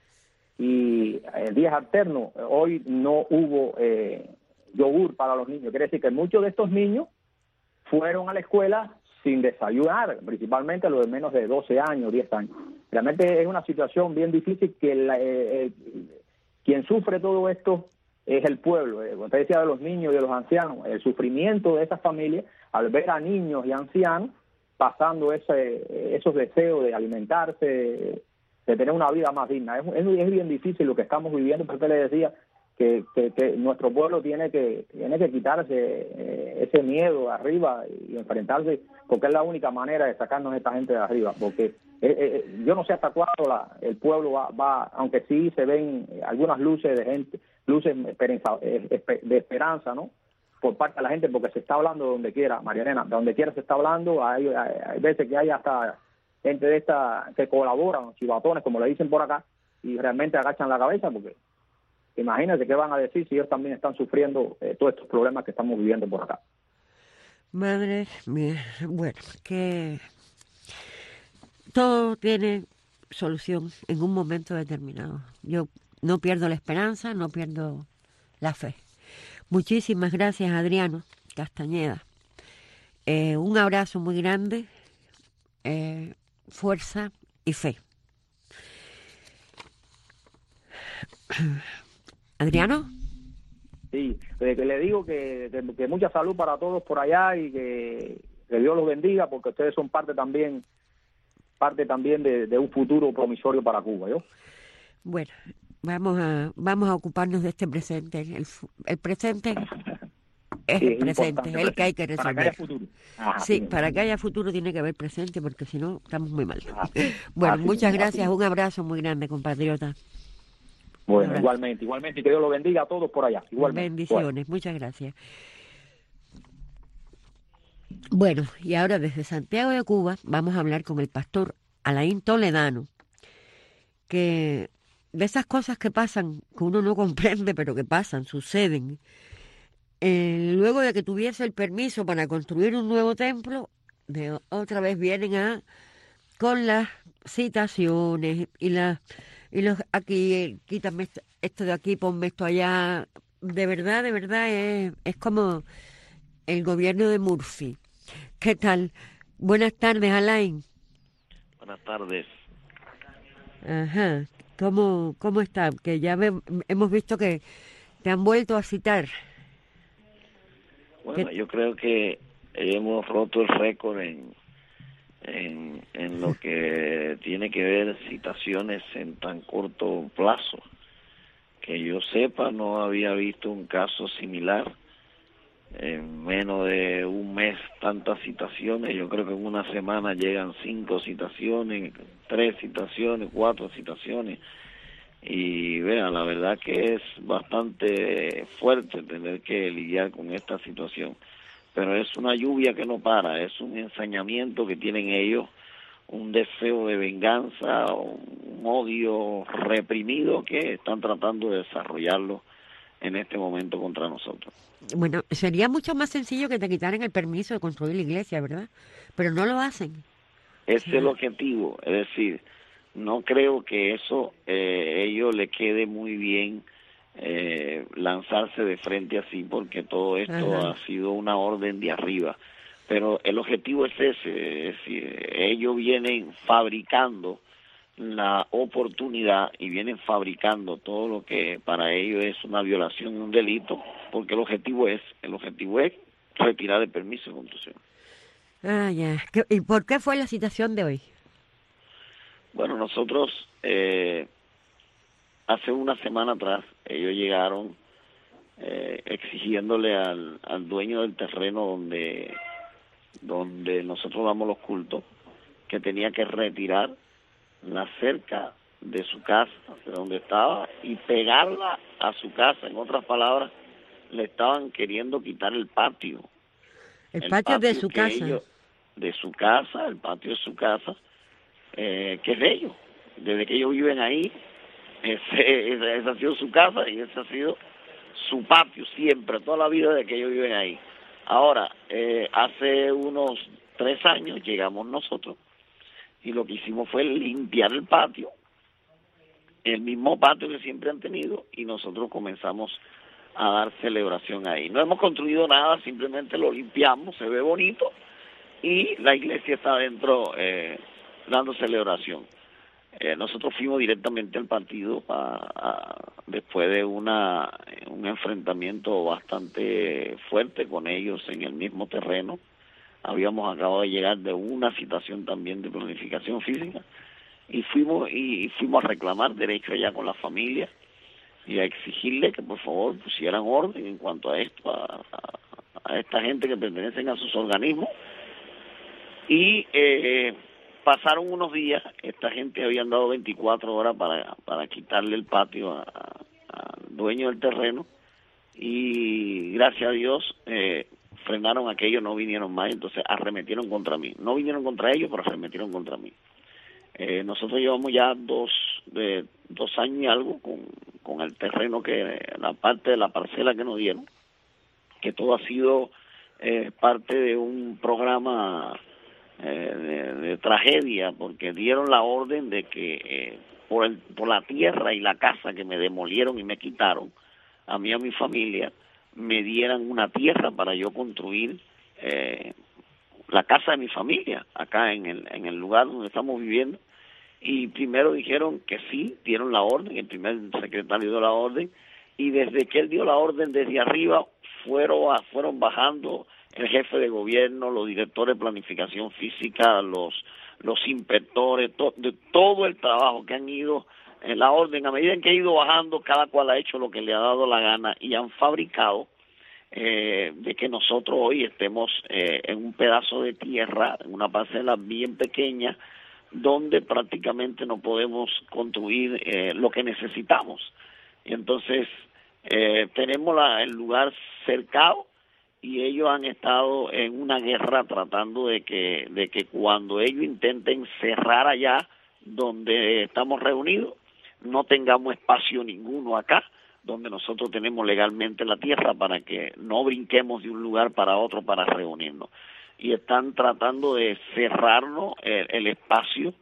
y el día es alterno. Hoy no hubo eh, yogur para los niños, quiere decir que muchos de estos niños fueron a la escuela sin desayunar, principalmente los de menos de doce años, diez años. Realmente es una situación bien difícil que la, eh, eh, quien sufre todo esto es el pueblo. Eh, usted decía de los niños y de los ancianos, el sufrimiento de esas familias al ver a niños y ancianos pasando ese, esos deseos de alimentarse, de tener una vida más digna. Es, es, es bien difícil lo que estamos viviendo, porque le decía que que, que, que nuestro pueblo tiene que tiene que quitarse eh, ese miedo de arriba y enfrentarse, porque es la única manera de sacarnos a esta gente de arriba, porque eh, eh, yo no sé hasta cuándo la, el pueblo va, va, aunque sí se ven algunas luces de gente, luces de esperanza, ¿no?, por parte de la gente, porque se está hablando de donde quiera, María Elena, de donde quiera se está hablando. Hay, hay, hay veces que hay hasta gente de esta que colaboran, chivatones, como le dicen por acá, y realmente agachan la cabeza, porque imagínense qué van a decir si ellos también están sufriendo eh, todos estos problemas que estamos viviendo por acá. Madre mía, bueno, que todo tiene solución en un momento determinado. Yo no pierdo la esperanza, no pierdo la fe. Muchísimas gracias, Adriano Castañeda. Eh, un abrazo muy grande, eh, fuerza y fe. ¿Adriano? Sí, que le digo que, que, que mucha salud para todos por allá y que, que Dios los bendiga, porque ustedes son parte también parte también de, de un futuro promisorio para Cuba, ¿yo? Bueno, vamos a vamos a ocuparnos de este presente. El, el presente es sí, el presente, es el que hay que resolver. Para que haya futuro. Ajá, sí, sí, para que haya futuro tiene que haber presente, porque si no, estamos muy mal. Ajá. Bueno, así, muchas gracias, así. Un abrazo muy grande, compatriota. Bueno, igualmente, igualmente, y que Dios los bendiga a todos por allá. Igualmente. Bendiciones, bueno. Muchas gracias. Bueno, y ahora desde Santiago de Cuba vamos a hablar con el pastor Alain Toledano, que de esas cosas que pasan, que uno no comprende, pero que pasan, suceden. Eh, luego de que tuviese el permiso para construir un nuevo templo, de otra vez vienen a con las citaciones y las y los aquí, quítame esto, esto de aquí, ponme esto allá. De verdad, de verdad, es, es como el gobierno de Murphy. ¿Qué tal? Buenas tardes, Alain. Buenas tardes. Ajá. ¿Cómo, cómo está? Que ya ve, hemos visto que te han vuelto a citar. Bueno, ¿Qué? Yo creo que hemos roto el récord en... En, en lo que tiene que ver citaciones en tan corto plazo. Que yo sepa, no había visto un caso similar. En menos de un mes, tantas citaciones. Yo creo que en una semana llegan cinco citaciones, tres citaciones, cuatro citaciones. Y vean, la verdad que es bastante fuerte tener que lidiar con esta situación. Pero es una lluvia que no para, es un ensañamiento que tienen ellos, un deseo de venganza, un odio reprimido que están tratando de desarrollarlo en este momento contra nosotros. Bueno, sería mucho más sencillo que te quitaran el permiso de construir la iglesia, ¿verdad? Pero no lo hacen. Ese es el objetivo, es decir, no creo que eso eh, ellos le quede muy bien. Eh, lanzarse de frente así, porque todo esto Ajá. ha sido una orden de arriba, pero el objetivo es ese, es decir, ellos vienen fabricando la oportunidad y vienen fabricando todo lo que para ellos es una violación, un delito, porque el objetivo es el objetivo es retirar el permiso de construcción. Ah, ya. ¿Y por qué fue la citación de hoy? Bueno, nosotros eh, hace una semana atrás, ellos llegaron eh, exigiéndole al, al dueño del terreno donde, donde nosotros damos los cultos, que tenía que retirar la cerca de su casa, de donde estaba, y pegarla a su casa. En otras palabras, le estaban queriendo quitar el patio. El, el patio, patio de su casa. Ellos, de su casa, el patio de su casa, eh, que es de ellos. Desde que ellos viven ahí, ese, esa, esa ha sido su casa y ese ha sido su patio siempre, toda la vida de que ellos viven ahí. Ahora, eh, hace unos tres años llegamos nosotros y lo que hicimos fue limpiar el patio, el mismo patio que siempre han tenido, y nosotros comenzamos a dar celebración ahí. No hemos construido nada, simplemente lo limpiamos, se ve bonito, y la iglesia está adentro eh, dando celebración. Eh, nosotros fuimos directamente al partido pa, a, después de una un enfrentamiento bastante fuerte con ellos en el mismo terreno. Habíamos acabado de llegar de una citación también de planificación física y fuimos y, y fuimos a reclamar derecho allá con la familia. y a exigirle que por favor pusieran orden en cuanto a esto, a, a, a esta gente que pertenecen a sus organismos. Y eh, pasaron unos días, esta gente habían dado veinticuatro horas para, para quitarle el patio al dueño del terreno, y gracias a Dios eh, frenaron aquello, no vinieron más, entonces arremetieron contra mí. No vinieron contra ellos, pero arremetieron contra mí. Eh, nosotros llevamos ya dos de, dos años y algo con, con el terreno, que la parte de la parcela que nos dieron, que todo ha sido eh, parte de un programa eh, de, de tragedia, porque dieron la orden de que eh, por, el, por la tierra y la casa que me demolieron y me quitaron, a mí y a mi familia, me dieran una tierra para yo construir eh, la casa de mi familia, acá en el, en el lugar donde estamos viviendo. Y primero dijeron que sí, dieron la orden, el primer secretario dio la orden, y desde que él dio la orden, desde arriba, fueron, a, fueron bajando el jefe de gobierno, los directores de planificación física, los, los inspectores, to, de todo el trabajo que han ido en la orden. A medida en que ha ido bajando, cada cual ha hecho lo que le ha dado la gana, y han fabricado eh, de que nosotros hoy estemos eh, en un pedazo de tierra, en una parcela bien pequeña, donde prácticamente no podemos construir eh, lo que necesitamos. Y entonces eh, tenemos la, el lugar cercado, y ellos han estado en una guerra tratando de que, de que cuando ellos intenten cerrar allá donde estamos reunidos, no tengamos espacio ninguno acá, donde nosotros tenemos legalmente la tierra, para que no brinquemos de un lugar para otro para reunirnos. Y están tratando de cerrarnos el, el espacio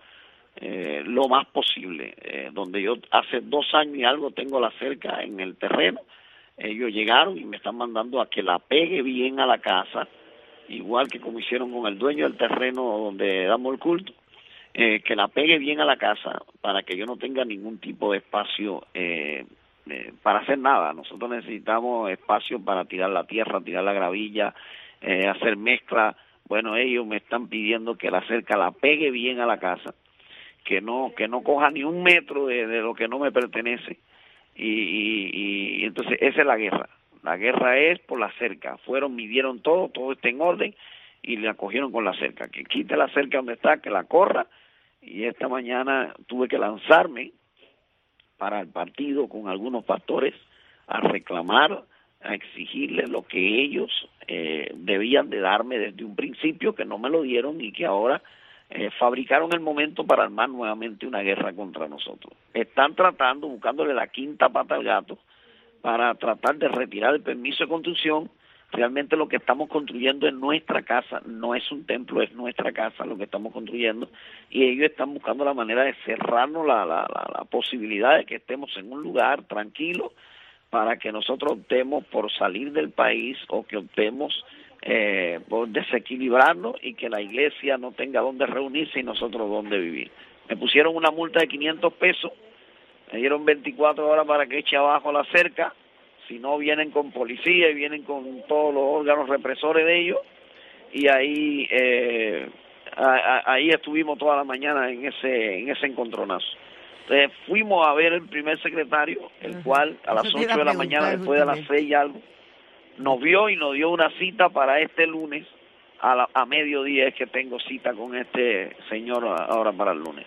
eh, lo más posible. Eh, donde yo hace dos años y algo tengo la cerca en el terreno, ellos llegaron y me están mandando a que la pegue bien a la casa, igual que como hicieron con el dueño del terreno donde damos el culto, eh, que la pegue bien a la casa para que yo no tenga ningún tipo de espacio eh, eh, para hacer nada. Nosotros necesitamos espacio para tirar la tierra, tirar la gravilla, eh, hacer mezcla. Bueno, ellos me están pidiendo que la cerca la pegue bien a la casa, que no que no coja ni un metro de, de lo que no me pertenece, y, y, y entonces esa es la guerra. La guerra es por la cerca. Fueron, midieron todo, todo está en orden, y la cogieron con la cerca. Que quite la cerca donde está, que la corra. Y esta mañana tuve que lanzarme para el partido con algunos pastores a reclamar, a exigirles lo que ellos eh, debían de darme desde un principio, que no me lo dieron, y que ahora eh, fabricaron el momento para armar nuevamente una guerra contra nosotros. Están tratando, buscándole la quinta pata al gato, para tratar de retirar el permiso de construcción. Realmente lo que estamos construyendo es nuestra casa, no es un templo, es nuestra casa lo que estamos construyendo, y ellos están buscando la manera de cerrarnos la, la, la, la posibilidad de que estemos en un lugar tranquilo, para que nosotros optemos por salir del país, o que optemos eh, por desequilibrarnos, y que la iglesia no tenga dónde reunirse y nosotros dónde vivir. Me pusieron una multa de quinientos pesos, me dieron veinticuatro horas para que eche abajo la cerca. Si no, vienen con policía y vienen con todos los órganos represores de ellos, y ahí eh, a, a, ahí estuvimos toda la mañana en ese en ese encontronazo. Entonces fuimos a ver el primer secretario, el uh-huh. cual a las ocho de la mañana, después de las seis y algo, nos vio y nos dio una cita para este lunes, a, la, a mediodía es que tengo cita con este señor ahora para el lunes.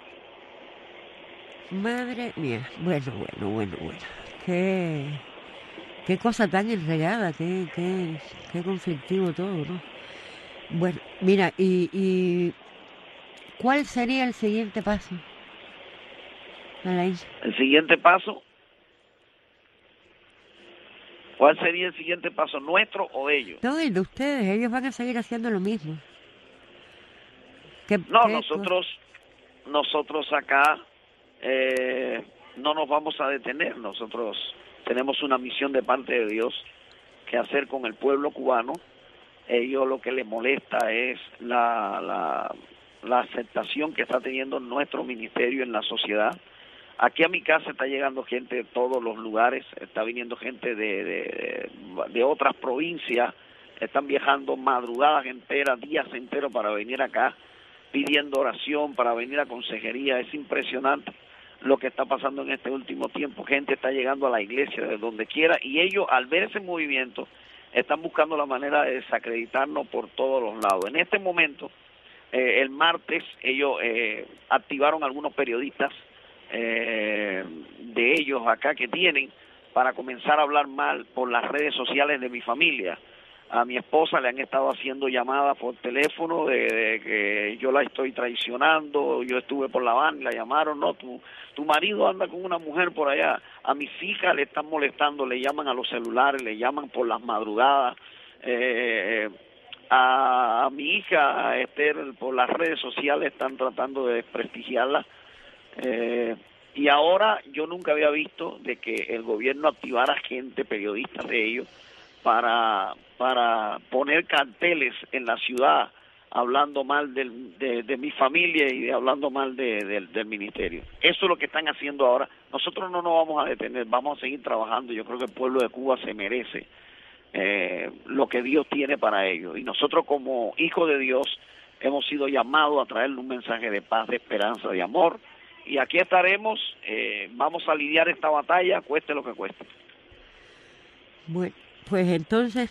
Madre mía, bueno, bueno, bueno, bueno, qué... Qué cosa tan enredada, qué, qué, qué conflictivo todo, ¿no? Bueno, mira, y, y ¿cuál sería el siguiente paso, Alain? El siguiente paso, ¿cuál sería el siguiente paso, nuestro o de ellos? No, el de ustedes, ellos van a seguir haciendo lo mismo. ¿Qué, no, qué nosotros, cosa? nosotros acá eh, no nos vamos a detener, nosotros tenemos una misión de parte de Dios que hacer con el pueblo cubano. Ellos lo que les molesta es la, la, la aceptación que está teniendo nuestro ministerio en la sociedad. Aquí a mi casa está llegando gente de todos los lugares, está viniendo gente de, de, de otras provincias, están viajando madrugadas enteras, días enteros para venir acá, pidiendo oración, para venir a consejería. Es impresionante. lo que está pasando en este último tiempo. Gente está llegando a la iglesia de donde quiera y ellos, al ver ese movimiento, están buscando la manera de desacreditarnos por todos los lados. En este momento, eh, el martes, ellos eh, activaron algunos periodistas eh, de ellos acá que tienen para comenzar a hablar mal por las redes sociales de mi familia. A mi esposa le han estado haciendo llamadas por teléfono de, de que yo la estoy traicionando, yo estuve por La Habana y la llamaron, no, tu, tu marido anda con una mujer por allá. A mis hijas le están molestando, le llaman a los celulares, le llaman por las madrugadas. Eh, a, a mi hija, a Esther, por las redes sociales están tratando de desprestigiarla. Eh, y ahora yo nunca había visto de que el gobierno activara gente, periodistas de ellos, para para poner carteles en la ciudad hablando mal del, de, de mi familia y de, hablando mal de, de, del ministerio. Eso es lo que están haciendo ahora. Nosotros no nos vamos a detener, vamos a seguir trabajando. Yo creo que el pueblo de Cuba se merece eh, lo que Dios tiene para ellos. Y nosotros como hijos de Dios hemos sido llamados a traerle un mensaje de paz, de esperanza, de amor. Y aquí estaremos, eh, vamos a lidiar esta batalla, cueste lo que cueste. Bueno, pues entonces,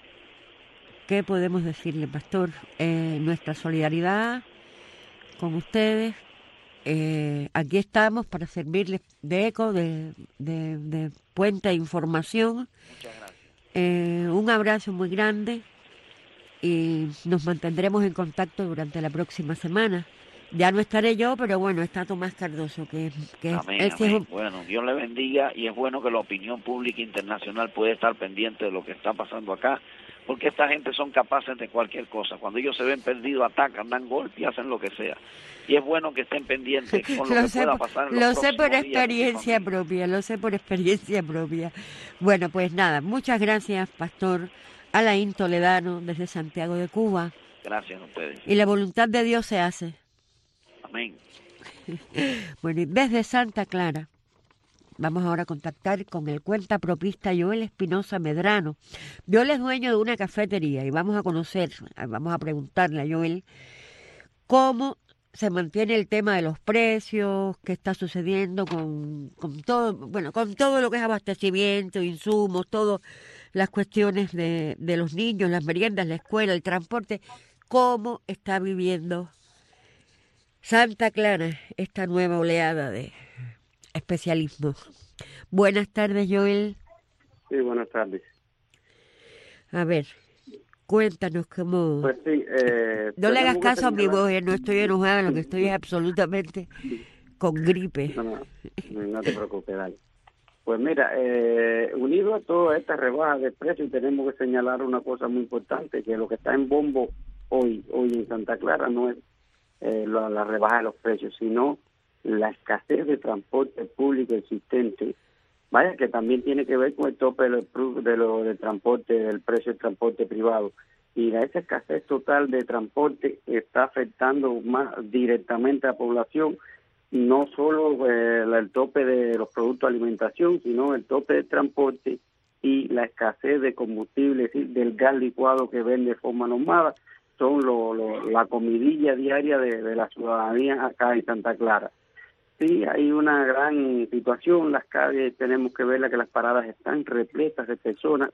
¿qué podemos decirle, pastor? Eh, nuestra solidaridad con ustedes. Eh, aquí estamos para servirles de eco, de, de, de puente de información. Muchas gracias. Eh, un abrazo muy grande y nos mantendremos en contacto durante la próxima semana. Ya no estaré yo, pero bueno, está Tomás Cardoso, que, que amén, ese amén. es un... Bueno, Dios le bendiga y es bueno que la opinión pública internacional puede estar pendiente de lo que está pasando acá, porque esta gente son capaces de cualquier cosa. Cuando ellos se ven perdidos, atacan, dan golpe y hacen lo que sea. Y es bueno que estén pendientes con lo, lo que sé pueda por, pasar en los Lo sé por próximos días experiencia propia, lo sé por experiencia propia. Bueno, pues nada, muchas gracias, pastor Alain Toledano, desde Santiago de Cuba. Gracias a ustedes. Y la voluntad de Dios se hace. Amén. Bueno, y desde Santa Clara, vamos ahora a contactar con el cuentapropista Joel Espinosa Medrano. Joel es dueño de una cafetería y vamos a conocer, vamos a preguntarle a Joel cómo se mantiene el tema de los precios, qué está sucediendo con, con todo, bueno, con todo lo que es abastecimiento, insumos, todas las cuestiones de, de los niños, las meriendas, la escuela, el transporte, cómo está viviendo Santa Clara esta nueva oleada de especialismo. Buenas tardes, Joel. Sí, buenas tardes. A ver, cuéntanos cómo... Pues sí, eh, no le hagas caso a mi señalar... voz, no estoy enojada, lo que estoy es absolutamente con gripe. No, no, no te preocupes, dale. Pues mira, eh, unido a toda esta rebaja de precios, tenemos que señalar una cosa muy importante, que lo que está en bombo hoy, hoy en Santa Clara no es eh, la, la rebaja de los precios, sino la escasez de transporte público existente. Vaya que también tiene que ver con el tope de lo, de lo del transporte, del precio del transporte privado. Y la, esa escasez total de transporte está afectando más directamente a la población, no solo eh, el tope de los productos de alimentación, sino el tope de transporte y la escasez de combustible, es decir, del gas licuado que vende de forma normal, son lo, lo, la comidilla diaria de, de la ciudadanía acá en Santa Clara. Sí, hay una gran situación, las calles tenemos que verla que las paradas están repletas de personas.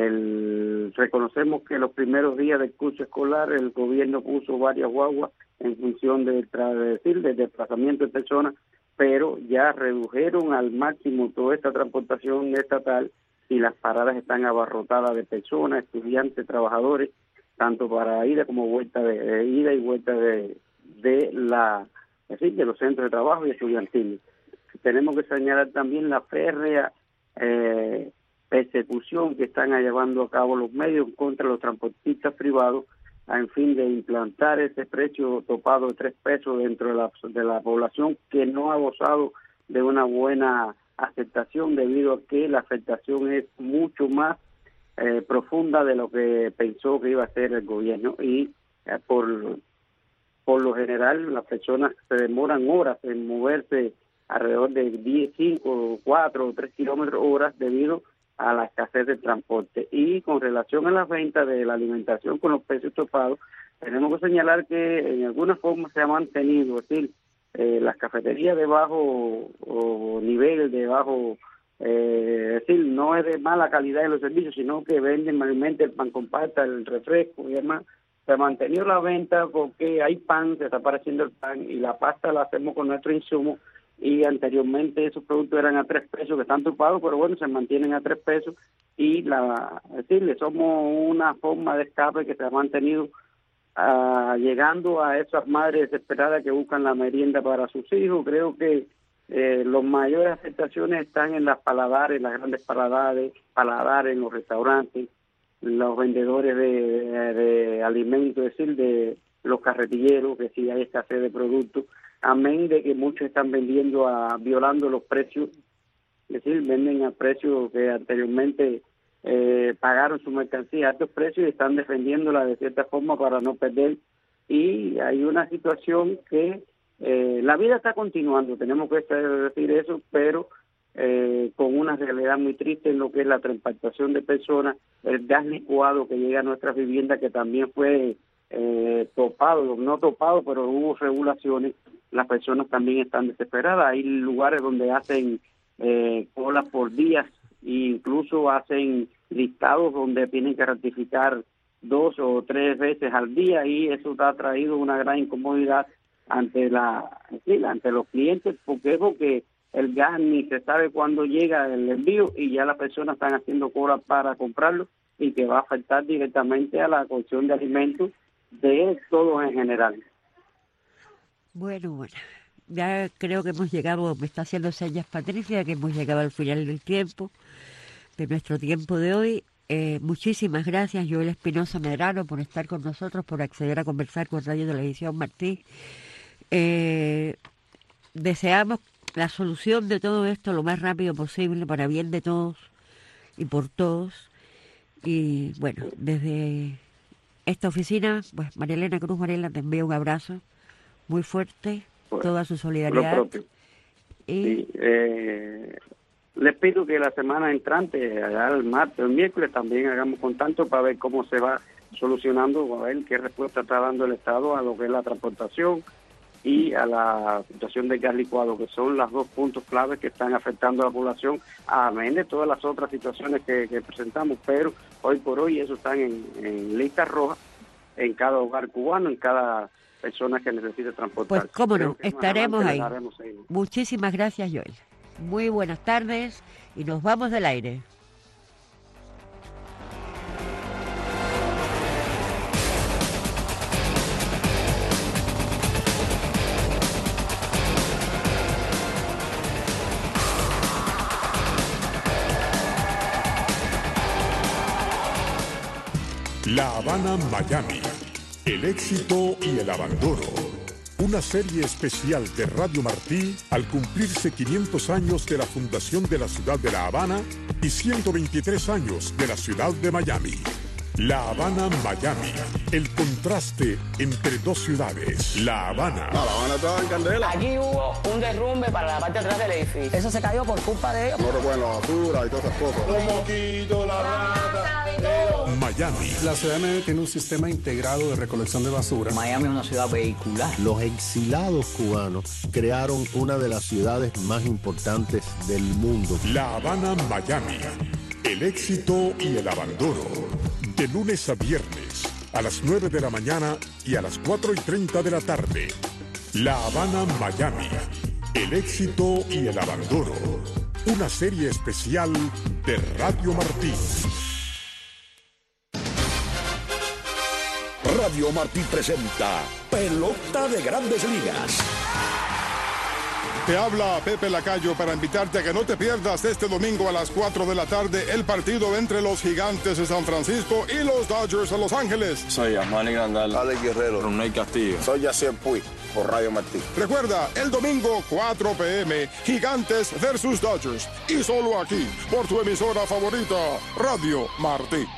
El, reconocemos que los primeros días del curso escolar el gobierno puso varias guaguas en función de, de decir, de desplazamiento de personas, pero ya redujeron al máximo toda esta transportación estatal y las paradas están abarrotadas de personas, estudiantes, trabajadores, tanto para ida como vuelta de, de ida y vuelta de, de la es decir, de los centros de trabajo y estudiantiles. Tenemos que señalar también la férrea eh, persecución que están llevando a cabo los medios contra los transportistas privados a en fin de implantar ese precio topado de tres pesos dentro de la, de la población que no ha gozado de una buena aceptación debido a que la afectación es mucho más eh, profunda de lo que pensó que iba a hacer el gobierno y eh, por Por lo general, las personas se demoran horas en moverse alrededor de diez, cinco, cuatro o tres kilómetros horas debido a la escasez de transporte. Y con relación a la venta de la alimentación con los precios topados, tenemos que señalar que en alguna forma se ha mantenido, es decir, eh, las cafeterías de bajo o nivel, de bajo, eh, es decir, no es de mala calidad de los servicios, sino que venden mayormente el pan con pasta, el refresco y demás. Se ha mantenido la venta porque hay pan, se está apareciendo el pan, y la pasta la hacemos con nuestro insumo, y anteriormente esos productos eran a tres pesos, que están topados, pero bueno, se mantienen a tres pesos, y la, es decir, somos una forma de escape que se ha mantenido uh, llegando a esas madres desesperadas que buscan la merienda para sus hijos. Creo que eh, las mayores afectaciones están en las paladares, las grandes paladares, paladares en los restaurantes, los vendedores de, de alimentos, es decir, de los carretilleros, que sí hay escasez de productos, amén de que muchos están vendiendo, a violando los precios, es decir, venden a precios que anteriormente eh, pagaron su mercancía a altos precios y están defendiéndola de cierta forma para no perder. Y hay una situación que eh, la vida está continuando, tenemos que decir eso, pero Eh, con una realidad muy triste en lo que es la transportación de personas, el gas licuado que llega a nuestras viviendas, que también fue eh, topado, no topado, pero hubo regulaciones. Las personas también están desesperadas. Hay lugares donde hacen eh, colas por días e incluso hacen listados donde tienen que ratificar dos o tres veces al día, y eso ha traído una gran incomodidad ante la sí, ante los clientes, porque es porque el gas ni se sabe cuándo llega el envío y ya las personas están haciendo cola para comprarlo, y que va a afectar directamente a la cocción de alimentos de todos en general. Bueno, bueno, ya creo que hemos llegado, me está haciendo señas Patricia, que hemos llegado al final del tiempo, de nuestro tiempo de hoy. Eh, muchísimas gracias, Joel Espinosa Medrano, por estar con nosotros, por acceder a conversar con Radio Televisión Martí. Eh, deseamos la solución de todo esto lo más rápido posible, para bien de todos y por todos. Y bueno, desde esta oficina, pues María Elena Cruz Varela te envía un abrazo muy fuerte, pues, toda su solidaridad. Lo propio. Y sí, eh, les pido que la semana entrante, allá el martes o el miércoles, también hagamos contacto para ver cómo se va solucionando, a ver qué respuesta está dando el Estado a lo que es la transportación y a la situación del gas licuado, que son los dos puntos claves que están afectando a la población, amén de todas las otras situaciones que, que presentamos, pero hoy por hoy eso están en, en lista roja en cada hogar cubano, en cada persona que necesite transportar. Pues cómo no, estaremos ahí. Muchísimas gracias, Joel. Muy buenas tardes y nos vamos del aire. La Habana, Miami. El éxito y el abandono. Una serie especial de Radio Martí al cumplirse quinientos años de la fundación de la ciudad de La Habana y ciento veintitrés años de la ciudad de Miami. La Habana, Miami. El contraste entre dos ciudades. La Habana. No, La Habana estaba en candela. Aquí hubo un derrumbe para la parte de atrás del edificio. Eso se cayó por culpa de ellos. No recuerdo la basura y todas esas cosas. Los mosquitos, la rata. Miami. La ciudad de Miami tiene un sistema integrado de recolección de basura. Miami es una ciudad vehicular. Los exilados cubanos crearon una de las ciudades más importantes del mundo. La Habana, Miami. El éxito y el abandono. De lunes a viernes, a las nueve de la mañana y a las cuatro y treinta de la tarde. La Habana, Miami. El éxito y el abandono. Una serie especial de Radio Martí. Radio Martí presenta Pelota de Grandes Ligas. Te habla Pepe Lacayo para invitarte a que no te pierdas este domingo a las cuatro de la tarde el partido entre los Gigantes de San Francisco y los Dodgers de Los Ángeles. Soy Amani Grandal, Alex Guerrero, Roney Castillo. Soy Yacier Puig, por Radio Martí. Recuerda, el domingo cuatro p m, Gigantes versus Dodgers. Y solo aquí, por tu emisora favorita, Radio Martí.